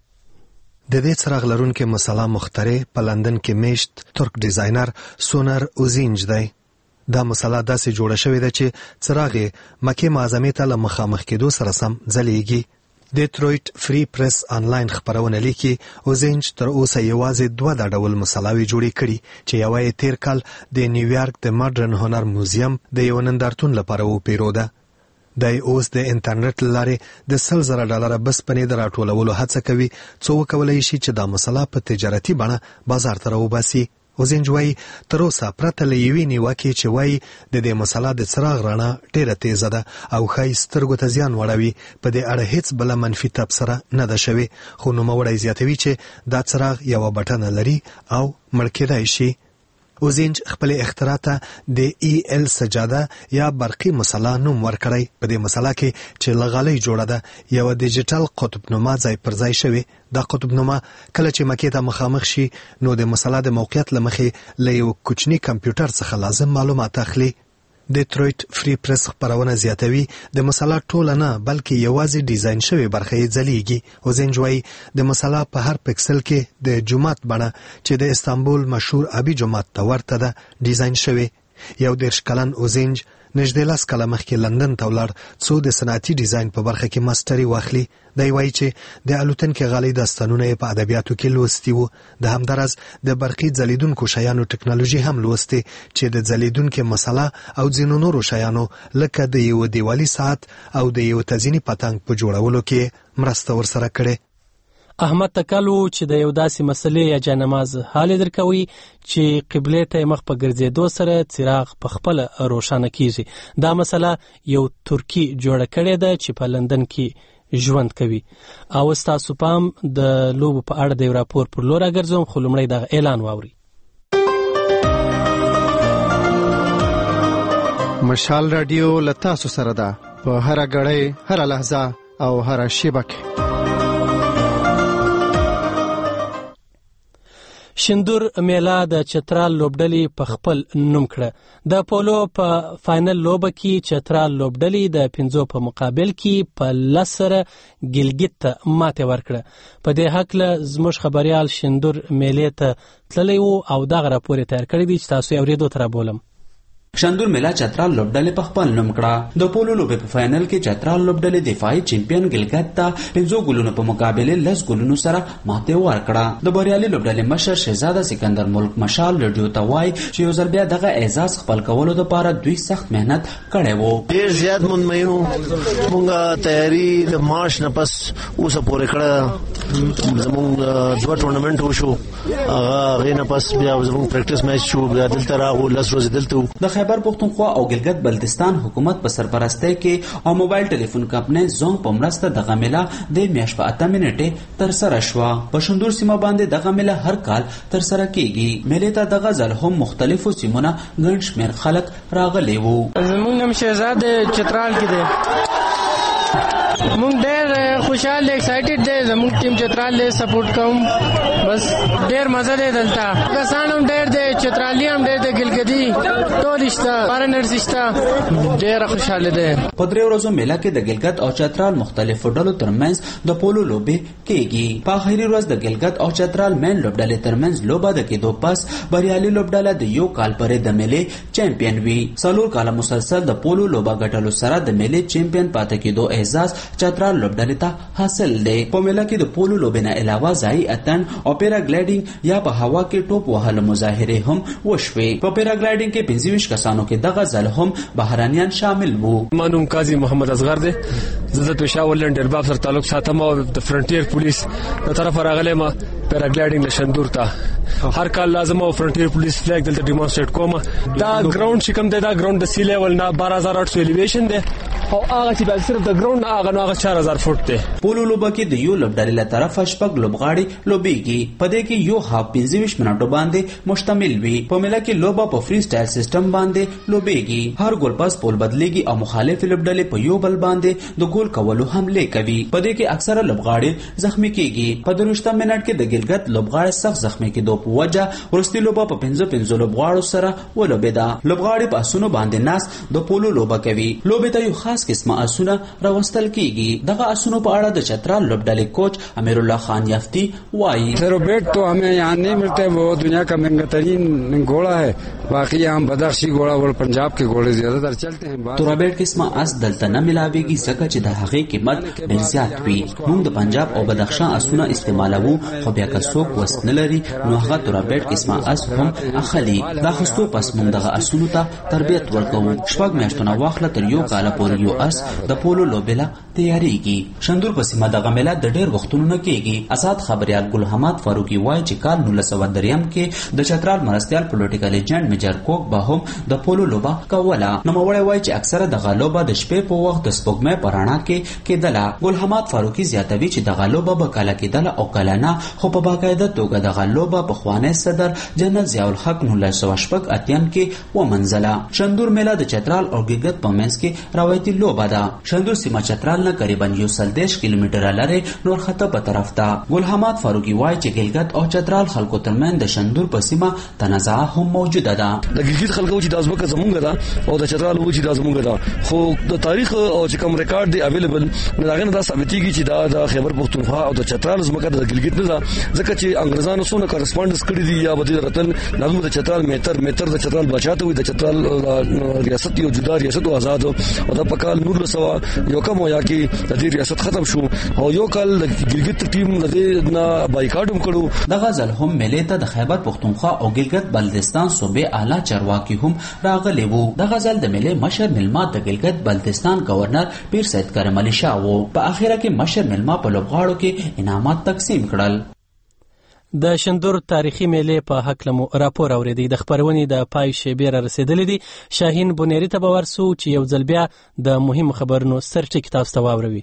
[SPEAKER 25] د دې څراغ لرونکې مسله مخترع په لندن کې میشت ترک ډیزاینر سونر اوزینج دی. دا مسله داسې جوړه شوې ده چې څراغ یې مکې معظمې ته له مخامخ کېدو سره سم ځلیږي. ډیټرویټ فری پریس آنلاین خپرونه لیکي اوزینج تر اوسه یوازې دوه دا ډول مسلاوي جوړې کړي چې یوه یې تیر کال د نیویارک د ماډرن هنر موزیم د یو نندارتون لپاره وپیروده. دی اوس د انټرنیټ له لارې د سل زره ډالره بسپنې د راټولولو هڅه کوي څو وکولی شي چې دا مسله په تجارتي بڼه بازار ته راوباسي. اوزینج وایي تر اوسه پرته له یوې نیوکې چې وایي د دې مسله د څراغ رڼا ډېره تیزه ده او ښایي سترګو ته زیان وړوي، په دې اړه هیڅ بله منفي تبصره نه ده شوې. خو نوموړی زیاتوي چې دا څراغ یوه بټنه لري او مړ کېدای شي. اوزینج خپل اختراع ته د ای ال سجاده یا برقی مسله نوم ورکړی. په دې مسله کې چې له غالۍ جوړه ده یوه ډیجیټل قطبنما ځای پر ځای شوې. دا قطبنما کله چې مکې ته مخامخ شي نو د مسله د موقعیت له مخې له یو کوچني کمپیوټر څخه لازم معلومات اخلي. ډیټرویټ فری پریس خپرونه زیاتوي د مسله ټوله نه بلکې یوازې ډیزاین شوې برخه یې ځلیږي. اوزینج وایي د مسله په هر پکسل کې د جومات بڼه چې د استانبول مشهور ابي جومات ته ورته ده ډیزاین شوې. یو دېرش کلن اوزینج نږدې لس کاله مخکې لندن ته ولاړ څو د صنعتي ډیزاین په برخه کې ماسټري واخلي. دی وایي چې د الوتونکې غالۍ داستانونه یې په ادبیاتو کې لوستي وو. د همدارس د برقي ځلیدونکو شیانو ټکنالوژي هم لوستې چې د ځلیدونکې مسله او ځینو نورو شیانو لکه د یو دیوالي ساعت او د یو تزیني پتنګ په جوړولو کې مرسته ورسره کړې.
[SPEAKER 1] احمد تکل و چې د یو داسې مسلې یا جانماز حال درکوي چې قبلې ته مخ په ګرځېدو سره څراغ په خپله روښانه کیږي. دا مسله یو ترکی جوړه کړې ده چې په لندن کې ژوند کوي. او ستاسو پام د لوبو په اړه د یو راپور پر لور راګرځوم، خو لومړی دغه اعلان واورئ.
[SPEAKER 15] مشال راډیو له تاسو سره ده. په هره ګړۍ، هره لحظه
[SPEAKER 6] او هر شیبه کې.
[SPEAKER 1] شندور میله د چترال لوبډلې په خپل نوم کړه. د پولو په فاینل لوبه کې چترال لوبډلې د پنځو په مقابل کې په لس سره ګلګت ته ماتې ورکړه. په دې هکله زموږ خبريال شندور میلې ته تللی و او دغه راپور یې تیار کړی دی چې تاسو یې اورېدو ته رابولم.
[SPEAKER 16] شندور میلا چترال لوبډلې په خپل نوم کړه. د پولو لوبې په فاینل کې چترال لوبډلې دفاعي چمپیون ګلګت ته پنځو ګولونو په مقابله لس ګولونو سره ماته ورکړه. د بریالي لوبډلې مشر شهزاده سکندر ملک مشال رادیو ته وایي چې یو ځل بیا دغه اعزاز خپل کولو لپاره دوی سخت مهنت کړی وو.
[SPEAKER 17] ډېر زیات مطمئنو مونږه تیاری د مارچ نه پس اوسه پورې کړه. زمونږ دوه ټورنمنټ وشو هغه غي نه پس بیا زمونږ پریکټیس میچ شو بیا دلته راغو لس ورځې دلته.
[SPEAKER 16] د خیبر پختونخوا او ګلګت بلتستان حکومت په سرپرستۍ کې او موبایل ټلیفون کمپنۍ زونګ په مرسته دغه میله د میاشت په اته منټې تر سره شوه. په شندور سیمه باندې دغه میله هر کال تر سره کیږي. میلې ته دغه ځل هم مختلفو سیمونه ګڼ شمېر خلک راغلي وو.
[SPEAKER 18] زموږ نوم شهزاده چترال کې دی. مونږ ډېر خوشاله ایکسایټډ دي. زموږ ټیم چترال له سپورټ کوم. بس ډېر مزه ده دلته. کسان هم ډېر دي، چترالی هم ډېر دي، ګلګدي ټول شته، فارنرز شته. ډېر خوشاله دي.
[SPEAKER 16] په درې ورځو میله کې د ګلګت او چترال مختلفو ډلو ترمنځ د پولو لوبې کیږي. په اخري ورځ د ګلګت او چترال مین لوبډلې ترمنځ لوبه د کېدو پس بریالي لوبډله د یو کال پرې د میلې چمپیون وي. څلور کاله مسلسل د پولو لوبه ګټلو سره د میلې چمپیون پاتې کېدو اعزاز چترال لوبډلې ته حاصل دی. په میله کې د پولو لوبې نه علاوه ځایي اتن او پیراګلایډینګ یا په هوا کې ټوپ وهلو مظاهرې هم وشوې. په پیراګلایډینګ کې پنځه ویشت کسانو کې دغه ځل هم بهرانیان شامل وو.
[SPEAKER 20] ما نوم قاضي محمد اصغر دی. زه د پېښور لنډ ارباب سره تعلق ساتم او د فرنټیر پولیس د طرفه راغلی ما پیراګلایډینګ له شندور ته. هر کال لازم او فرنټیر پولیس فلیګ دلته ډیمونستریټ کوم. دا ګراوند چې کوم دی دا ګراوند د سی لیول نه بارہ ہزار آٹھ سو الیویشن دی او هغه چې بل صرف د ګراوند هغه نو هغه چار هزار فوټ دی.
[SPEAKER 16] پولو لوبه کې د یو لوبډلې له طرفه شپږ لوبغاړي لوبېږي. په دې کې یو هاف پنځه ویشت منټو باندې مشتمل وي. په میله کې لوبه په فری سټایل سیستم باندې لوبېږي. هر ګول پس پول بدلېږي او مخالف لوبډلې په یو بل باندې د ګول کولو حمله کوي. په دې کې اکثره لوبغاړي زخمی کیږي. په دروشتم منټ کې د ګلګت لوبغاړي سخت زخمی کېدو په وجه ورستي لوبه په پنځه پنځه لوبغاړو سره ولوبېده. لوبغاړي په اسونو باندې ناس د پولو لوبه کوي. لوبې ته یو خاص قسمه اسونه راوستل کیږي. دغه اسونو په اړه د چترال لوبډلې کوچ امیر الله خان یافتی وایي
[SPEAKER 22] تھیروبیٹ تو ہمیں یہاں نہیں ملتے. وہ دنیا کا مہنگا ترین گھوڑا ہے. باقی یہاں بدخشی گھوڑا اور پنجاب کے گھوڑے زیادہ تر چلتے ہیں.
[SPEAKER 16] تھیروبیٹ قسمه اس دلته نه ملاويږي ځکه چې د هغې قیمت ډېر زیات وي. موږ د پنجاب او بدخشان اسونه استعمالوو خو بیا که څوک وس نه لري نو هغه تھیروبیٹ قسمه اس هم اخلي. دا خستو پس موږ دغه اسونو ته تربیت ورکوو. شپږ میاشتونه واخله تر یو کال پورې یو اس د پولو لوبله تیاریږي. شندور په سیمه دغه میله د ډېر وختونو نه کېږي. آزاد خبريال ګل حماد فاروقي وایي چې کال نولس سوه دریم کې د چترال مرستيال پولیټیکل ایجنټ میجر کوک به هم د پولو لوبه کوله. نوموړی وایي چې اکثره دغه لوبه د شپې په وخت د سپوږمۍ په رڼا کې کېدله. ګل حماد فاروقي زیاتوي چې دغه لوبه به کله کېدله او کله نه، خو په باقاعده توګه دغه لوبه پخوانی صدر جنرال ضیاء الحق نولس سوه شپږ اتیم کې ومنځله. شندور میله د چترال او ګلګت په منځ کې روایتي لوبه ده. شندور سیمه چترال نه قریبا یو سل دېرش کیلومتره لرې نور خطه په طرف ده. ګل حماد فاروقي وایي چې ګلګت او چترال خلکو ترمنځ د شندور په سیمه تنازع هم موجوده ده.
[SPEAKER 22] د ګلګت خلکو چې د ازمکه زمونږ ده او د چترال و چې د زمونږ ده، خو د تاریخ او چې کوم ریکارډ دی اویلیبل نه داغه دا ثابتېږي چې دا د خیبر پختونخوا او د چترال زمکه د ګلګت نه ده، ځکه چې انګريزانو سونه کورسپونډنس کړی دی یا بده رتن نغمه د چترال میتر میتر د چترال بچاته وي. د چترال ریاست یو جدا ریاست او آزاد او د پکال نور سوا یو کوم یا کې د دې ریاست ختم شو او یو کال د ګلګت ټیم د دې نه بایکاټ هم کړو.
[SPEAKER 16] دغه ځل هم ملي ته د خیبر پختونخوا او ګلګت بلتستان صوبې اعلی چارواکي هم راغلي وو. دغه ځل د ملي مشر ملما د ګلګت بلتستان گورنر پیر سید کرم علي شاه وو. په اخره کې مشر ملما په لوبغاړو کې انعامات تقسیم کړل.
[SPEAKER 1] د شندور تاریخي میلې په حق لمو راپور اوریدي. د خبرونې د پای شیبې را رسیدلې دي. شاهین بونيري ته به ورسو چې یو ځل بیا د مهم خبرونو سرټیک تاسو ته واوروي.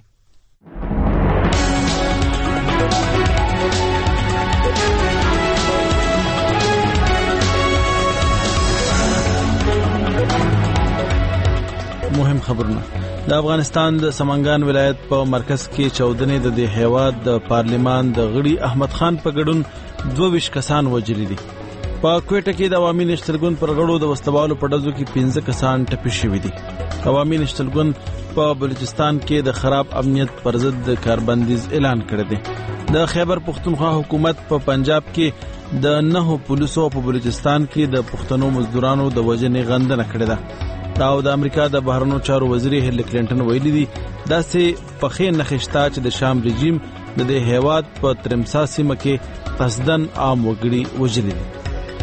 [SPEAKER 2] مهم خبرونه. د افغانستان د سمنګان ولایت په مرکز کې چودنې د دې هیواد د پارلیمان د غړي احمد خان په ګډون دوه ویشت کسان وژلي دي. په کوټه کې د عوامي نشترګون پر غړو د وسلوالو په ډزو کې پنځه کسان ټپي شوي دي. عوامي نشترګون په بلوچستان کې د خراب امنیت پر ضد د کاربندیز اعلان کړی دی. د خیبر پختونخوا حکومت په پنجاب کې د نهو پولیسو په بلوچستان کې د پښتنو مزدورانو د وژنې غندنه کړې ده. او د امریکا د بهرنیو چارو وزیر هیلری کلینټن ویلي دي داسې پخې نخښتا چې د شام رژیم د دې هیواد په ترمسا سیمه کې قصدن عام وګړي وژلي دي.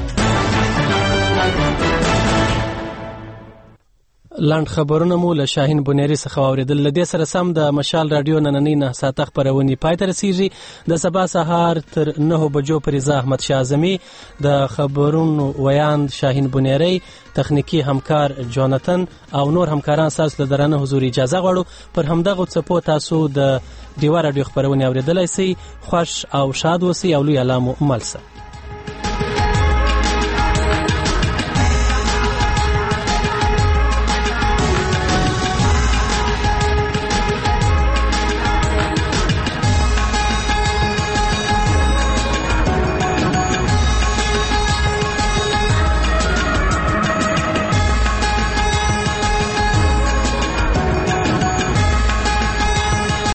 [SPEAKER 1] لاند خبرونه مو له شاهین بنيري څخه واوریدل. لدې سره سم د مشال رادیو نننۍ نه ساعت خبرونه پای ته رسیږي. د سبا سهار تر نه بجو پورې زه احمد شاه اعظمي، د خبرونو ویاند شاهین بنيري، تخنیکی همکار جوناتن او نور همکاران ساس له درنه حضور اجازه غواړو. پر همدغه څپو تاسو د دیوا رادیو خبرونه اوریدلای شئ. خوش او شاد اوسئ او لوی علامو ملسه.